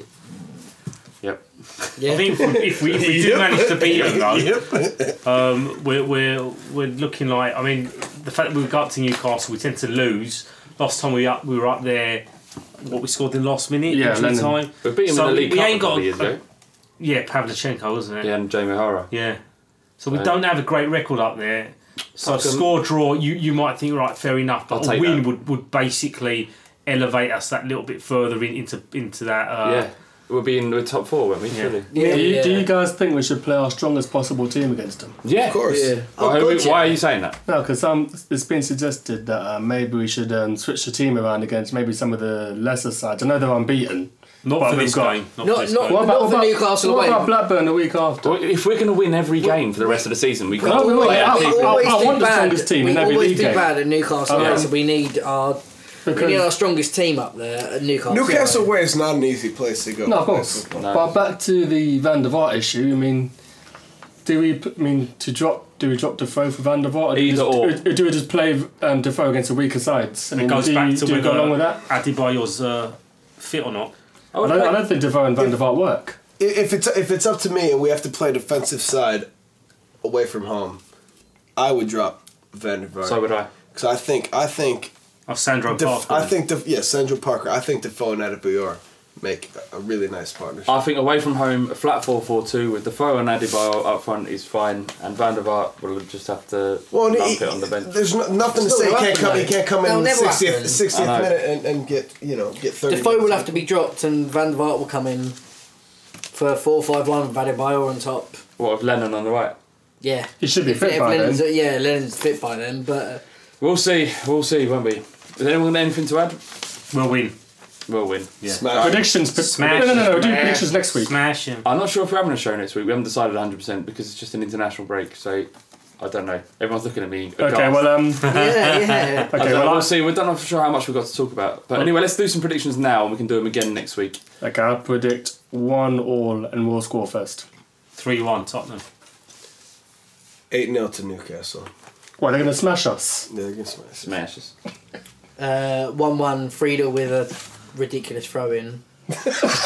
Yep. Yeah. I think if we, if we, if we do Yep. manage to beat them, though, Yep. um, we're, we're we're looking like. I mean, the fact that we got up to Newcastle, we tend to lose. Last time we up, we were up there. What we scored in the last minute, Yeah, injury Lennon. time. We beat him So in the League we Cup ain't a couple got of years a- ago. Yeah, Pavlichenko, wasn't it? Yeah, and Jamie O'Hara. Yeah. So we So- don't have a great record up there. So a Fuck 'em. score draw, you, you might think, right, fair enough, I'll but a take win that. would, would basically elevate us that little bit further in, into into that. Uh, yeah. We'll be in the top four, won't we? Yeah. Surely. Yeah, do, you, yeah. do you guys think we should play our strongest possible team against them? Yeah. Of course. Yeah. Well, Oh, who- God, yeah. why are you saying that? No, because um, it's been suggested that uh, maybe we should um, switch the team around against maybe some of the lesser sides. I know they're unbeaten. Not Well, for we've this got- game. Not, Not- for this not- game. What about, Not for what about- Newcastle what away. about Blackburn the week after? Well, if we're going to win every game for the rest of the season, we No, can't. we will. We I- I- always I do want the bad. strongest team we in every always league do game. bad at Newcastle Oh, away, yeah. so we need our we need our Because, strongest team up there at Newcastle. Newcastle away. away is not an easy place to go. no, of course. That's the point. No. But back to the Van der Vaart issue. I mean, do we? p- I mean, to drop? Do we drop Defoe for Van der Vaart? Or do we Either just, or. or do we just play um, Defoe against the weaker sides? I It mean, goes do back you, to do you go whether along with that? Adebayor's uh, fit or not. I I would don't, play- I don't think Defoe and Van der Vaart work. I- If it's if it's up to me and we have to play defensive side away from home, I would drop Van der Vaart. So would I. Because I think I think Oh, Sandro Def- Parker. I think the yeah Sandro Parker. I think Defoe and Adebayor make a really nice partnership. I think away from home, a flat four four two with Defoe and Adebayor up front is fine, and Van der Vaart will just have to Well, lump he, it on the bench. there's no, nothing to It's say. He not can't gonna come. He happen, can't come in That'll in the never sixtieth, happen. sixtieth I know. minute and, and get you know get thirty. Defoe will minutes. have to be dropped, and Van der Vaart will come in for a four five one with Adebayor on top. What with Lennon on the right? Yeah, He should be If- fit if by Lennon's, then. Yeah, Lennon's fit by then, but uh, We'll see. We'll see, won't we? Has anyone got anything to add? We'll win. We'll win. Yeah. Smash. Predictions. Pre- Smash no, no, no, no. him. Do predictions next week. Smash him. I'm not sure if we're having a show next week. We haven't decided one hundred percent because it's just an international break. So I don't know. Everyone's looking at me. Okay, aghast. well, um, Yeah, yeah. okay, I don't know, well, we'll see. We're not sure how much we've got to talk about. But anyway, let's do some predictions now, and we can do them again next week. okay, I'll predict one all, and we'll score first. three one Tottenham. eight nil to Newcastle. What, they're going to smash us? Yeah, they're going to smash. Smashes. Uh, one one Friedel with a ridiculous throw in. That's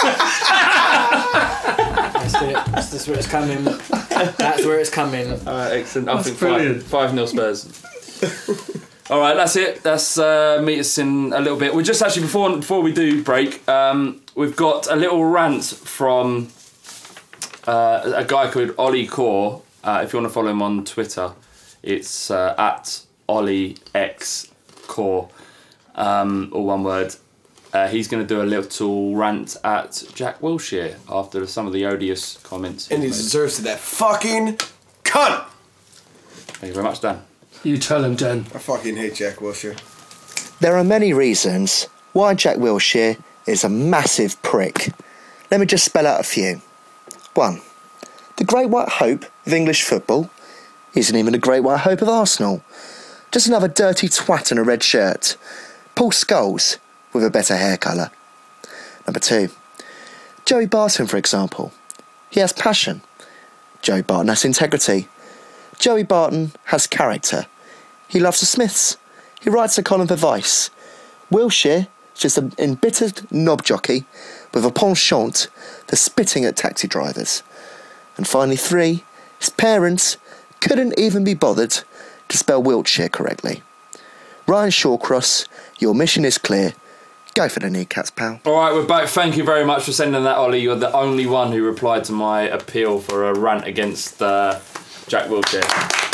it. That's, that's where it's coming. That's where it's coming. Uh, excellent. I That's think brilliant. five, five nil Spurs. All right, that's it. That's uh, meet us in a little bit. We just actually before before we do break, um, we've got a little rant from uh, a guy called Ollie Core. Uh, if you want to follow him on Twitter, it's uh, at Ollie X Core, um, all one word. Uh, he's going to do a little rant at Jack Wilshere after some of the odious comments. And he he's made. deserves to that fucking cunt! Thank you very much, Dan. You tell him, Dan. I fucking hate Jack Wilshere. There are many reasons why Jack Wilshere is a massive prick. Let me just spell out a few. One, the great white hope of English football isn't even the great white hope of Arsenal. Just another dirty twat in a red shirt. Paul Scholes with a better hair colour. Number two, Joey Barton, for example. He has passion. Joey Barton has integrity. Joey Barton has character. He loves the Smiths. He writes a column for Vice. Wilshere is just an embittered knob jockey with a penchant for spitting at taxi drivers. And finally, three, his parents couldn't even be bothered to spell Wiltshire correctly. Ryan Shawcross, your mission is clear. Go for the kneecaps, pal. All right, we're back. Thank you very much for sending that, Ollie. You're the only one who replied to my appeal for a rant against uh, Jack Wilshere.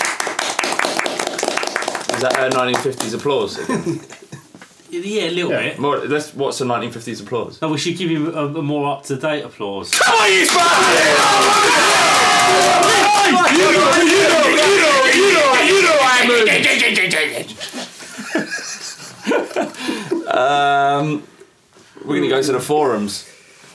Is that a nineteen fifties applause? Again? Yeah, a little Yeah. bit. More, that's, what's a nineteen fifties applause? No, we should give him a, a more up-to-date applause. Come on, you You know, you know, you know, you know, you know I'm Um, we're going to go to the forums.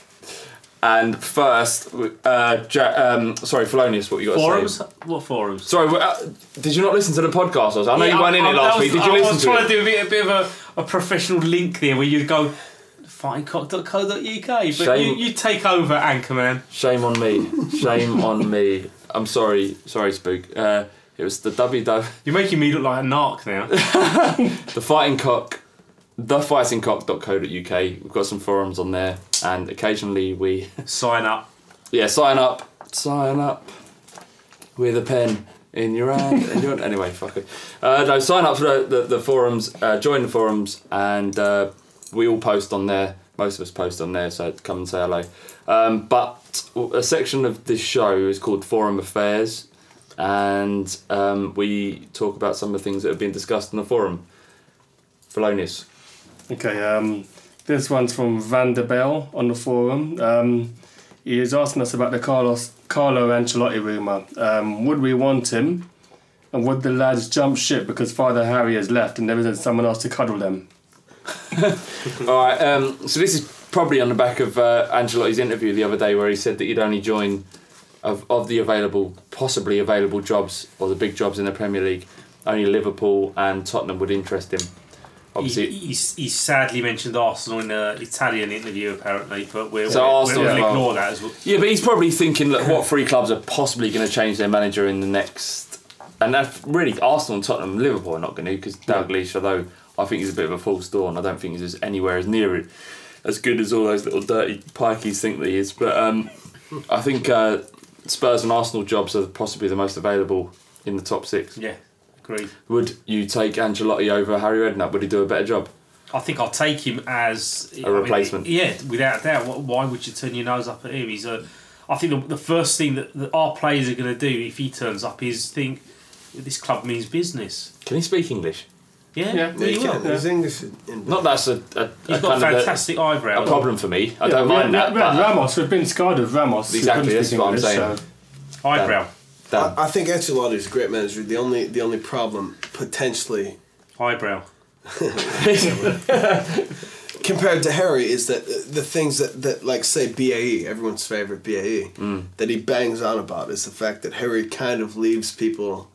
And first, uh, ja- um, sorry, Felonius, what you got Forums? to say? What forums? Sorry, uh, did you not listen to the podcast? I know Yeah, you weren't in I- it I- last I was- week. Did you I listen was to trying it? to do a bit, a bit of a, a professional link there where you go fighting cock dot co dot U K, but Shame. you, you take over, Anchorman. Shame on me. Shame on me. I'm sorry. Sorry, Spook. Uh, it was the W W... You're making me look like a narc now. The Fighting Cock... the fighting cock dot co dot U K. We've got some forums on there. And occasionally we... Sign up. Yeah, sign up. Sign up. With a pen in your hand. in your, anyway, fuck it. Uh, no, sign up for the, the, the forums. Uh, join the forums. And uh, we all post on there. Most of us post on there, so come and say hello. Um, but a section of this show is called Forum Affairs. And um, we talk about some of the things that have been discussed in the forum. Felonius. Okay, um, this one's from Van der Bell on the forum. Um, he is asking us about the Carlos Carlo Ancelotti rumour. Um, would we want him? And would the lads jump ship because Father Harry has left and there isn't someone else to cuddle them? All right, um, so this is probably on the back of uh, Ancelotti's interview the other day where he said that he'd only join of, of the available, possibly available jobs or the big jobs in the Premier League, only Liverpool and Tottenham would interest him. Obviously, He, he's, he sadly mentioned Arsenal in an Italian interview, apparently, but we're, So we're, Arsenal we'll as well. ignore that as well. yeah, but he's probably thinking, look, what three clubs are possibly going to change their manager in the next... And that's really, Arsenal and Tottenham and Liverpool are not going to, because Dalglish, although I think he's a bit of a false dawn, I don't think he's anywhere as near it as good as all those little dirty pikeys think that he is. But um, I think uh, Spurs and Arsenal jobs are possibly the most available in the top six. Yeah, agreed. Would you take Ancelotti over Harry Redknapp? Would he do a better job? I think I'll take him as A replacement. I mean, yeah, without a doubt. Why would you turn your nose up at him? He's a. I think the, the first thing that, that our players are going to do if he turns up is think this club means business. Can he speak English? Yeah, Yeah, there He you can. go. His English in, in Not that's a, a, a He's got kind of fantastic a, eyebrows. a problem for me. I Yeah, don't we mind had, that. we had but- Ramos, we've been scarred of Ramos. who Exactly, couldn't that's speak what I'm English, saying. so- Eyebrow. Dan. I, I think Ancelotti is a great manager. The only the only problem potentially Eyebrow. compared to Harry is that the things that, that like say B A E, everyone's favorite B A E, Mm. that he bangs on about is the fact that Harry kind of leaves people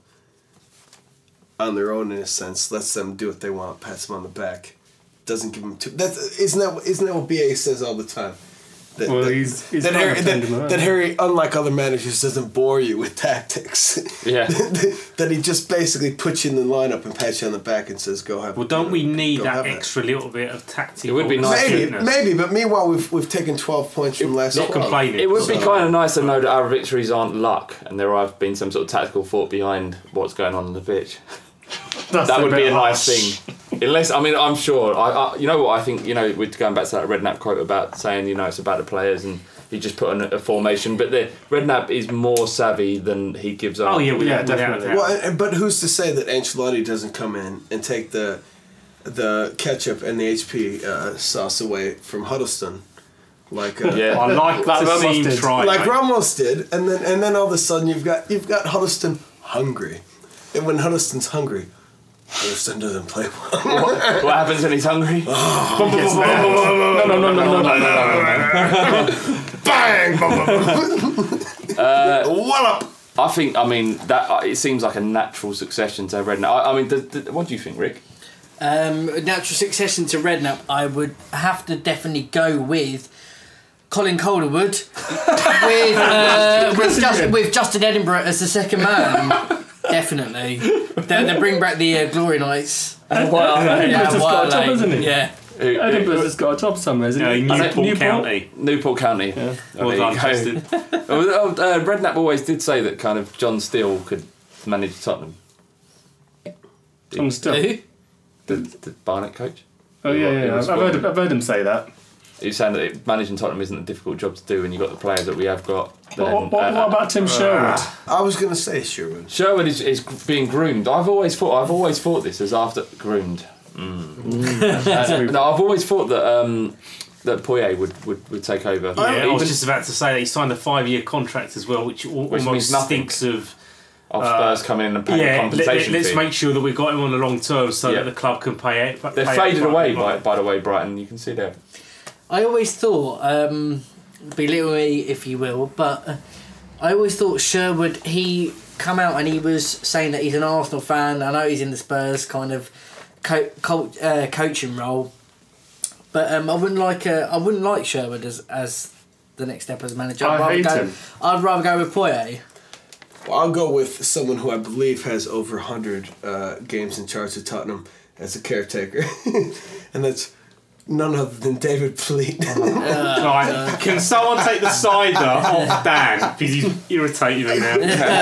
on their own in a sense, lets them do what they want, pats them on the back, doesn't give them too. That's isn't that isn't that what B A E says all the time? That, Well, that, he's- he's that, kind Harry, of that, turned him around. that Harry, unlike other managers, doesn't bore you with tactics. Yeah. That he just basically puts you in the lineup and pats you on the back and says, "Go have." Well, don't we need go that have it." extra little bit of tactical? It would be nice. Maybe, astuteness? maybe, but meanwhile we've we've taken twelve points from last. Not twelve. complaining. It would be So- kind of nice to know that our victories aren't luck, and there have been some sort of tactical thought behind what's going on on the pitch. That's That would bit be a nice harsh. thing. Unless, I mean, I'm sure. I, I, you know what I think. You know, we're going back to that Redknapp quote about saying, you know, it's about the players, and he just put on a, a formation. But the Redknapp is more savvy than he gives up. Oh yeah, without, Yeah, without definitely. a doubt. Well, and, but who's to say that Ancelotti doesn't come in and take the the ketchup and the H P uh, sauce away from Huddleston, like uh, Yeah. I like Like to Ramos see him did. try. like mate. Ramos did, and then and then all of a sudden you've got you've got Huddleston hungry, and when Huddleston's hungry, Huddleston doesn't play well. What happens when he's hungry? No, no, no, no, no, no, no. Bang! uh, Wallop! I think. I mean, that uh, it seems like a natural succession to Redknapp. I, I mean, the, the, what do you think, Rick? Um, natural succession to Redknapp, I would have to definitely go with Colin Calderwood with uh, with, Just, with Justin Edinburgh as the second man. Definitely, they, they bring back the uh, Glory Nights. Edinburgh's just got a White job, Lane. hasn't he? Yeah. Who- Edinburgh's just got a job somewhere, isn't Yeah, he? Newport, County. Newport County. Yeah. Oh, Well there done, you go. Justin. Oh, oh, uh, Redknapp always did say that kind of John Steele could manage Tottenham. I'm still. Who? The, the Barnet coach. Oh yeah, It yeah. was I've heard, fun. I've heard him say that. He was saying that it, managing Tottenham isn't a difficult job to do when you've got the players that we have got. Then, What, what, uh, what about Tim Sherwood? I was gonna say Sherwood. Sherwood is, is being groomed. I've always thought. I've always thought this as after groomed. Mm. Uh, no, I've always thought that um, that Poyet would, would, would take over. Yeah, I was Even just about to say that he signed a five-year contract as well, which, al- Which almost means nothing. stinks of. of Spurs coming in and paying a Yeah, let, compensation us fee. make sure that we've got him on the long term so Yeah. that the club can pay it. They're pay faded it away, right. by, by the way, Brighton. You can see there. I always thought, um, belittle me if you will, but uh, I always thought Sherwood, he come out and he was saying that he's an Arsenal fan. I know he's in the Spurs kind of co- co- uh, coaching role, but um, I wouldn't like uh, I wouldn't like Sherwood as as the next step as manager. I'd I rather hate go, him. I'd rather go with Poyet. Well, I'll go with someone who I believe has over one hundred uh, games in charge of Tottenham as a caretaker. And that's none other than David Pleat. Right, can someone take the cider off Dan because he's irritating me now.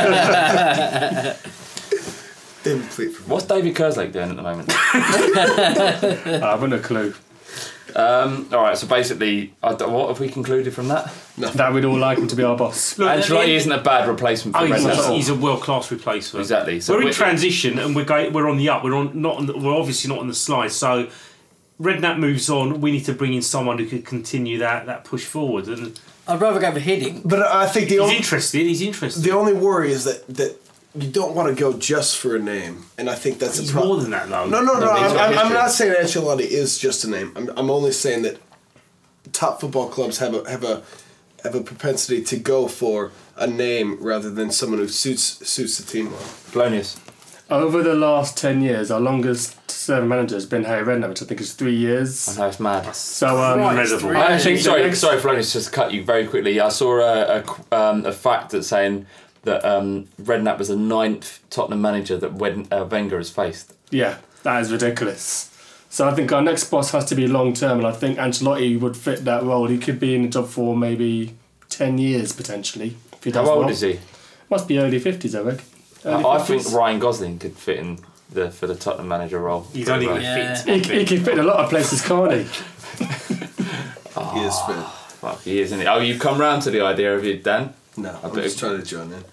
David Pleat from What's David Kerslake doing at the moment? I haven't a clue. um, all right, so basically, I don't- what have we concluded from that? That we'd all like him to be our boss. Look, at the Ancelotti end- isn't a bad replacement for Oh, he's, Redknapp. he's, he's a world class replacement. Exactly. So we're in we're- transition and we're going, we're on the up. We're on not on the, we're obviously not on the slide. So Redknapp moves on. We need to bring in someone who could continue that that push forward. And I'd rather go with Hiddink. But I think the he's only interested. He's interested. the only worry is that that you don't want to go just for a name, and I think that's he's a problem. more than that though. No, no, no. No, he's I'm, got I'm, I'm history. not saying Ancelotti is just a name. I'm, I'm only saying that top football clubs have a have a have a propensity to go for a name rather than someone who suits suits the team well. Flonius. Over the last ten years, our longest serving manager has been Harry Redknapp, which I think is three I years. know it's mad. So, um, Incredible. I actually, the sorry, next- sorry, Flonius, just to cut you very quickly. I saw a a, um, a fact that's saying that um, Redknapp was the ninth Tottenham manager that Wen- uh, Wenger has faced. yeah, that is ridiculous. So I think our next boss has to be long term, and I think Ancelotti would fit that role. He could be in the job for maybe ten years potentially. If he does How old well. is he? Must be early fifties, I reckon. Early I think fifties. Ryan Gosling could fit in the for the Tottenham manager role. He's only going Yeah. to fit. He, he can fit in a lot of places, can't he? He is fit. Fuck, he is, isn't he? Oh, you've come round to the idea of it, Dan? No, I'm bet- just trying to join in.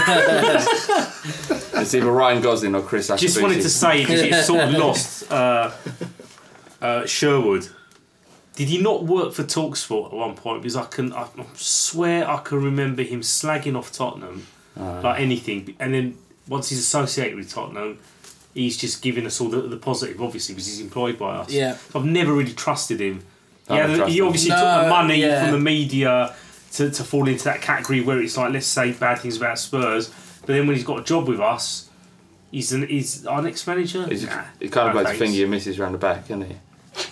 It's either Ryan Gosling or Chris Ashton. Just wanted to say because it's sort of lost. Uh, uh, Sherwood. Did he not work for Talksport at one point? Because I can, I swear, I can remember him slagging off Tottenham like anything, and then once he's associated with Tottenham, he's just giving us all the, the positive, obviously, because he's employed by us. Yeah. So I've never really trusted him. I Yeah, don't trust he him. obviously No, took the money yeah. from the media to, to fall into that category where it's like, let's say bad things about Spurs, but then when he's got a job with us, he's an, he's our next manager. He's, Nah, he kind of no like to thanks. finger your missus around the back, isn't he?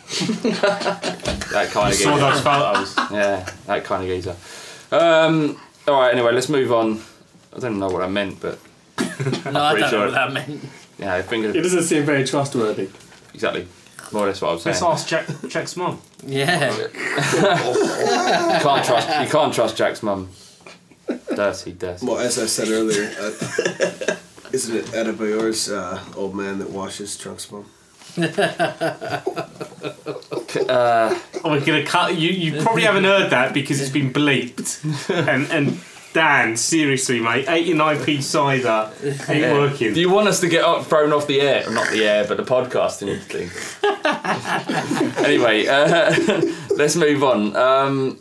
That kind of Saw geezer. those photos. Yeah, that kind of geezer. Um, all right. Anyway, let's move on. I don't know what I meant, but No, I pretty don't know sure. what that meant. yeah, I think It doesn't seem very trustworthy. exactly more or less what I was saying. Let's ask Jack, Jack's mum. Yeah. You can't trust. You can't trust Jack's mum. Dirty, dirty. Well, as I said earlier, uh, isn't it Adebayor's uh, old man that washes Trunk's mom? Uh, Oh, we're gonna cut. You you probably haven't heard that because it's been bleeped. And and Dan, seriously, mate, eighty-nine p cider ain't yeah. working. Do you want us to get up, thrown off the air? Not the air, but the podcasting thing. Anyway, uh, let's move on. Um,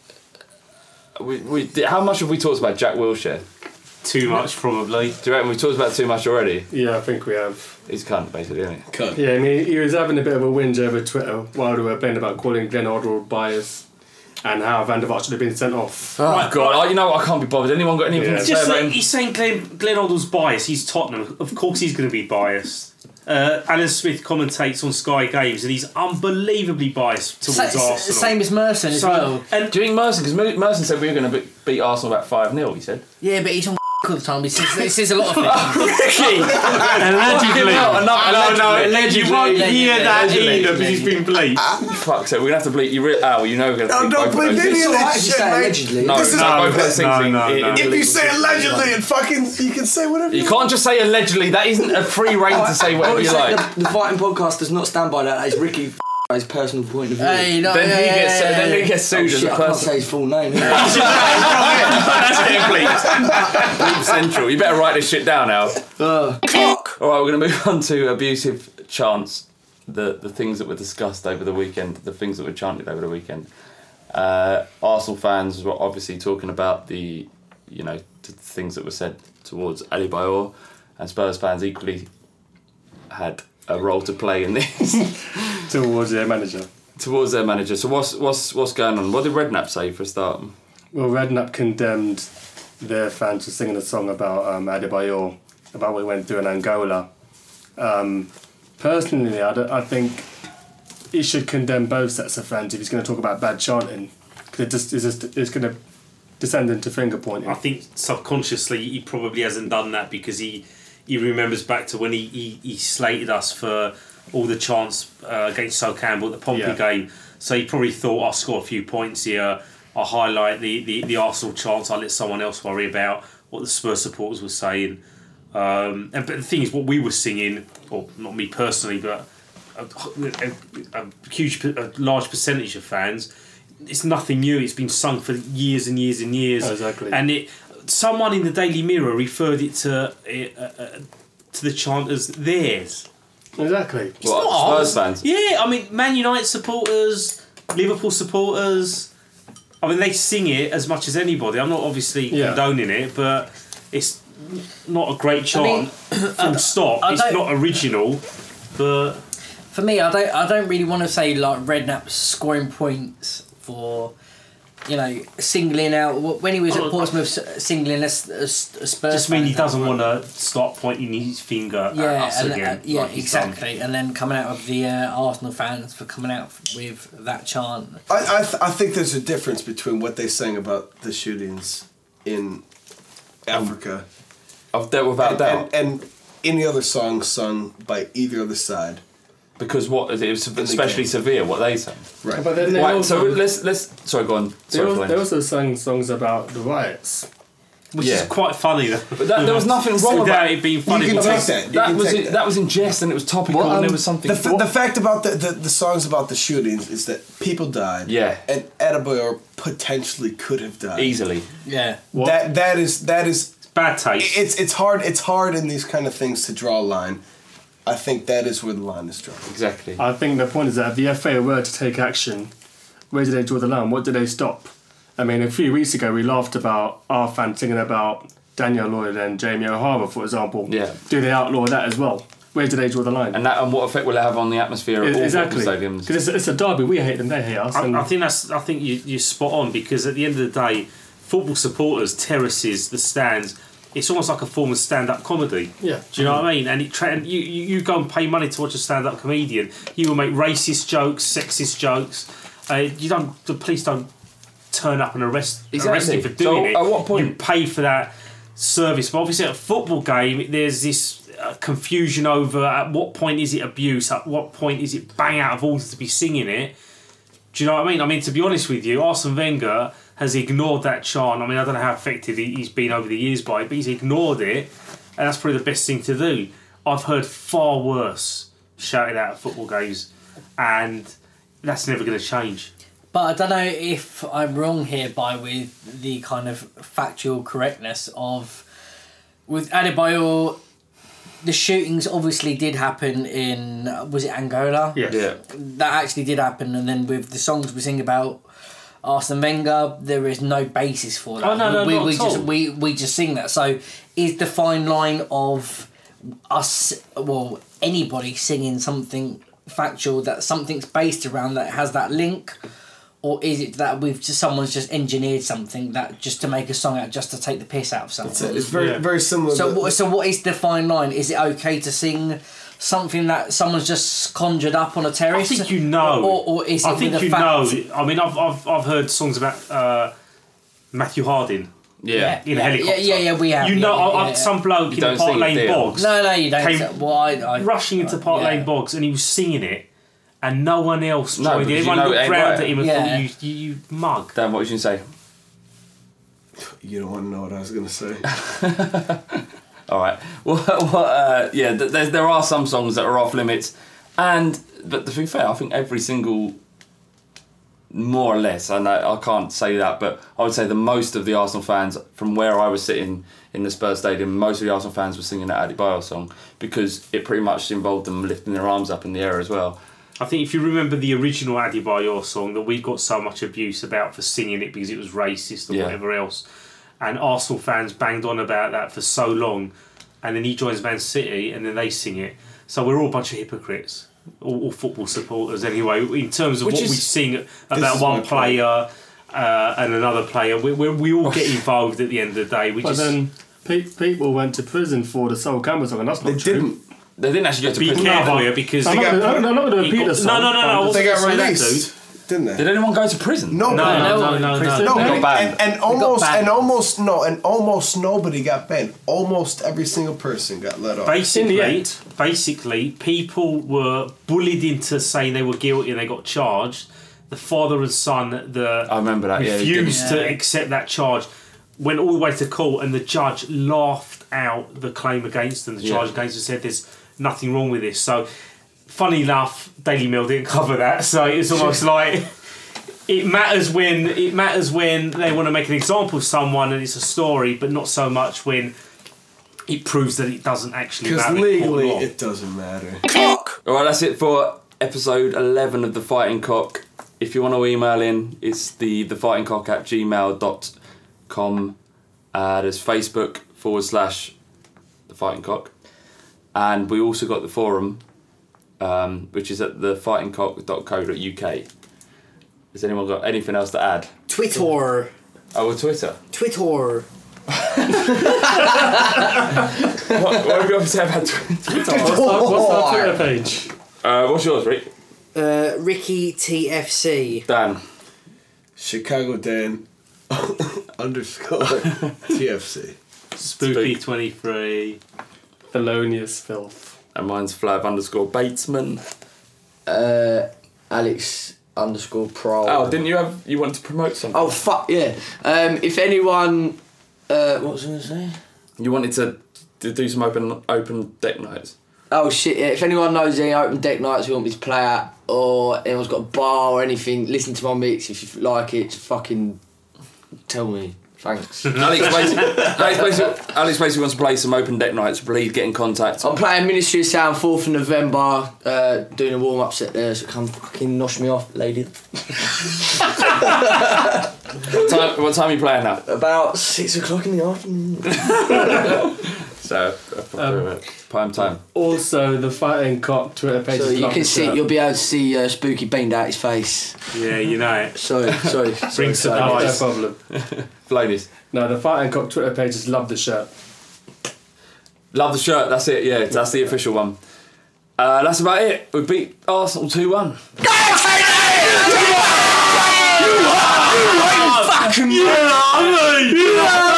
we, we, how much have we talked about Jack Wilshere? Too much, probably. Do you reckon we've talked about too much already? Yeah, I think we have. He's a cunt, basically, isn't he? Cunt. Yeah, I mean, he was having a bit of a whinge over Twitter while we were playing about calling Glenn Hoddle biased and how Van der Vaart should have been sent off. Oh, God. Oh, you know what? I can't be bothered. Anyone got anything Yeah. to say Just about like, him? he's saying Glenn, Glenn Hoddle's biased. He's Tottenham. Of course he's going to be biased. Uh, Alan Smith commentates on Sky Games and he's unbelievably biased towards Sa- Arsenal. same as Merson as So- well. And Do you think Merson? Because Merson said we were going to beat Arsenal about five nil, he said. Yeah, but he's on all the time. He says, he says a lot of things. Ricky! allegedly. No, no, no, no, allegedly. you won't hear that Allegedly. either because he's been bleeped. Fuck, so we're going to have to bleep you. Re- oh, you know we're going to No, bleep don't both of bleep those. any of alright that if you shit, say mate. allegedly. No, This is- no, No, both those things no, in- no, in- no. in If you legal say system. allegedly and fucking, you can say whatever You can't just say allegedly. That isn't a free reign to say whatever you like. The, the fighting podcast does not stand by that. That is Ricky f- his personal point of view. Hey, no, Then yeah, he yeah, gets yeah, then he yeah. gets oh, sued shit, as a I can't person. say his full name. Yeah. That's getting bleeped. Bleep Central. You better write this shit down now. uh, Cock! All right, we're going to move on to abusive chants. The the things that were discussed over the weekend, the things that were chanted over the weekend. Uh, Arsenal fans were obviously talking about the, you know, the things that were said towards Adebayor, and Spurs fans equally had a role to play in this Towards their manager. towards their manager. So what's what's what's going on? What did Redknapp say for a start? Well, Redknapp condemned their fans for singing a song about um, Adebayor, about what he went through in Angola. Um, personally, I, don't- I think he should condemn both sets of fans if he's going to talk about bad chanting, because it just, it's, just, it's going to descend into finger pointing. I think subconsciously he probably hasn't done that because he he remembers back to when he, he, he slated us for all the chants uh, against Sol Campbell at the Pompey Yeah. game. So he probably thought, I'll score a few points here, I'll highlight the, the, the Arsenal chants, I'll let someone else worry about what the Spurs supporters were saying. Um, and but the thing is, what we were singing, or not me personally, but a, a, a huge, a large percentage of fans, it's nothing new. It's been sung for years and years and years. Exactly. And it, someone in the Daily Mirror referred it to uh, uh, to the chant as theirs. Exactly. What, not Spurs ours. fans? Yeah, I mean, Man United supporters, Liverpool supporters. I mean, they sing it as much as anybody. I'm not obviously Yeah. condoning it, but it's not a great chant. mean, Full stop. I It's don't- not original, but For me, I don't. I don't really want to say like Redknapp scoring points for, you know, singling out when he was at Oh, Portsmouth, s- singling a, s- a s- a Spurs. just mean he fan out. doesn't want to start pointing his finger at Yeah, us and, again. uh, yeah, like he's done. exactly. And then coming out of the uh, Arsenal fans for coming out with that chant. I, I, th- I think there's a difference between what they sang about the shootings in Africa I've dealt without and, doubt. and, and any other song sung by either other side. Because what it was the especially game. severe what they sang. Right. But then they Right, also, so let's let's sorry go on. they, Sorry, also, Glenn. they also sang songs about the riots. Which Yeah. is quite funny though. But that, there was nothing wrong Without about it being funny. You can because- take that. You that. can Was take it, that. that was in jest and it was topical What, and there um, was something. The, f- the fact about the, the, the songs about the shootings is that people died. Yeah. And Adebayor potentially could have died. easily. Yeah. What? That that is that is Bad taste. it's it's hard it's hard in these kind of things to draw a line. I think that is where the line is drawn. Exactly. I think the point is that if the F A were to take action, where did they draw the line? What did they stop? I mean, a few weeks ago we laughed about our fans singing about Daniel Lloyd and Jamie O'Hara, for example. Yeah. Do they outlaw that as well? where do they draw the line? And that and what effect will it have on the atmosphere of all exactly. football stadiums? Because it's, it's a derby. We hate them. They hate us. I, and I think that's. I think you, you're spot on because at the end of the day, football supporters, terraces, the stands. It's almost like a form of stand-up comedy. Yeah. Do you know what I mean? And it tra- you, you you go and pay money to watch a stand-up comedian. You will make racist jokes, sexist jokes. Uh, you don't. The police don't turn up and arrest Exactly. arrest you for doing So it. at what point- you pay for that service? But obviously, at a football game, there's this uh, confusion over at what point is it abuse? At what point is it bang out of order to be singing it? Do you know what I mean? I mean, to be honest with you, Arsene Wenger has ignored that chant. I mean, I don't know how effective he- he's been over the years by it, but he's ignored it, and that's probably the best thing to do. I've heard far worse shouted out at football games, and that's never going to change. But I don't know if I'm wrong here by with the kind of factual correctness of with Adebayor. The shootings obviously did happen in was it Angola? Yes. Yeah. That actually did happen, and then with the songs we sing about Arsene Wenger, there is no basis for that. Oh, no, no, we, not we at just all. we we just sing that. So is the fine line of us, well, anybody singing something factual that something's based around that has that link, or is it that we've just someone's just engineered something that just to make a song out just to take the piss out of something? It's, it's very Yeah. very similar. So to, what? So what is the fine line? Is it okay to sing something that someone's just conjured up on a I terrace? think you know. or, or is it I think with a you fact? know. I mean, I've I've I've heard songs about uh, Matthew Harding Yeah. in a yeah, helicopter. Yeah, yeah, yeah, we have. You yeah, know, yeah, I, I, yeah. some bloke You in don't the Park sing it, Lane do you? bogs. No, no, you don't. Came say- well, I, I, rushing into Park yeah. Lane bogs, and he was singing it, and no one else No, joined in. because you Everyone know it looked ain't round right. at him and Yeah. thought, you, you, you mug. Dan, what was you going to say? you don't want to know what I was gonna say. All right. Well, well uh, yeah, th- there, there are some songs that are off limits, and but to be fair, I think every single, more or less, I know I can't say that, but I would say the most of the Arsenal fans from where I was sitting in the Spurs Stadium, most of the Arsenal fans were singing that Adebayor song because it pretty much involved them lifting their arms up in the air as well. I think if you remember the original Adebayor song that we got so much abuse about for singing it because it was racist or Yeah. whatever else, and Arsenal fans banged on about that for so long, and then he joins Man City and then they sing it. So we're all a bunch of hypocrites, all, all football supporters anyway, in terms of Which what is- we sing is about my one point. player uh, and another player. We, we, we all get involved at the end of the day. We But just then pe- people went to prison for the Soul Camera song, and that's not They true. didn't. They didn't actually go to be prison. careful but- here because I'm they not got- gonna- I'm not going to he repeat got- the song. No, no, no, no. I but- wasn't They got gonna say that, released, didn't they? Did anyone go to prison? No, No, no, no, no, no, no, prison. no. No, They got and, banned. and, and almost banned. and almost no, and almost nobody got banned. Almost every single person got let off. Basically, In the end. basically, people were bullied into saying they were guilty and they got charged. The father and son that I remember that, yeah, he refused did. to Yeah. accept that charge went all the way to court, and the judge laughed out the claim against them, the Yeah. charge against them, said there's nothing wrong with this. So, funny enough, Daily Mail didn't cover that, so it's almost like it matters when it matters when they want to make an example of someone and it's a story, but not so much when it proves that it doesn't actually Because matter. in court legally, law. it doesn't matter. Cock! All right, that's it for episode eleven of The Fighting Cock. If you want to email in, it's the thefightingcock at gmail dot com. Uh, there's Facebook forward slash The Fighting Cock. And we also got the forum, um, which is at thefightingcock dot co dot uk. Has anyone got anything else to add? Twitter, Oh, well, Twitter. Twitter. what, what have you got to say about Twitter? What's our, what's our Twitter page? Uh, what's yours, Rick? Uh, Ricky T F C. Dan. Chicago Dan underscore T F C. Spooky Spook. twenty-three. Thelonious Filth. And mine's Flav underscore Batesman. Uh, Alex underscore pro. Oh, didn't you have, you wanted to promote something? Oh fuck yeah! Um, if anyone, uh, what was I gonna say? You wanted to, to do some open open deck nights. Oh shit! Yeah. If anyone knows any open deck nights you want me to play at, or anyone's got a bar or anything, listen to my mix. If you like it, just fucking tell me. Thanks. Alex basically, Alex, basically, Alex basically wants to play some open deck nights. Please get in contact. I'm playing Ministry of Sound fourth of November. Uh, doing a warm up set there, so come fucking nosh me off, lady. What time, what time are you playing now? About six o'clock in the afternoon. So, uh, prime time. Also, the Fighting Cock Twitter page. So is you love can the see, shirt. you'll be able to see uh, Spooky beamed out his face. Yeah, you know it. Sorry, sorry. sorry Bring sorry. No surprise. problem. Flonies. No, the Fighting Cock Twitter page just love the shirt. Love the shirt, that's it, yeah, that's the official one. Uh, that's about it. We beat Arsenal two one. Fucking you love me! You love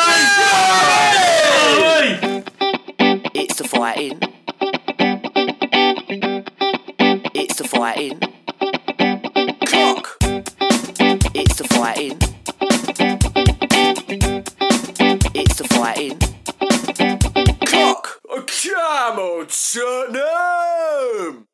me! It's the fighting. It's the fighting. Clock. It's the fighting. It's the fighting. Clock. Come on, Tottenham!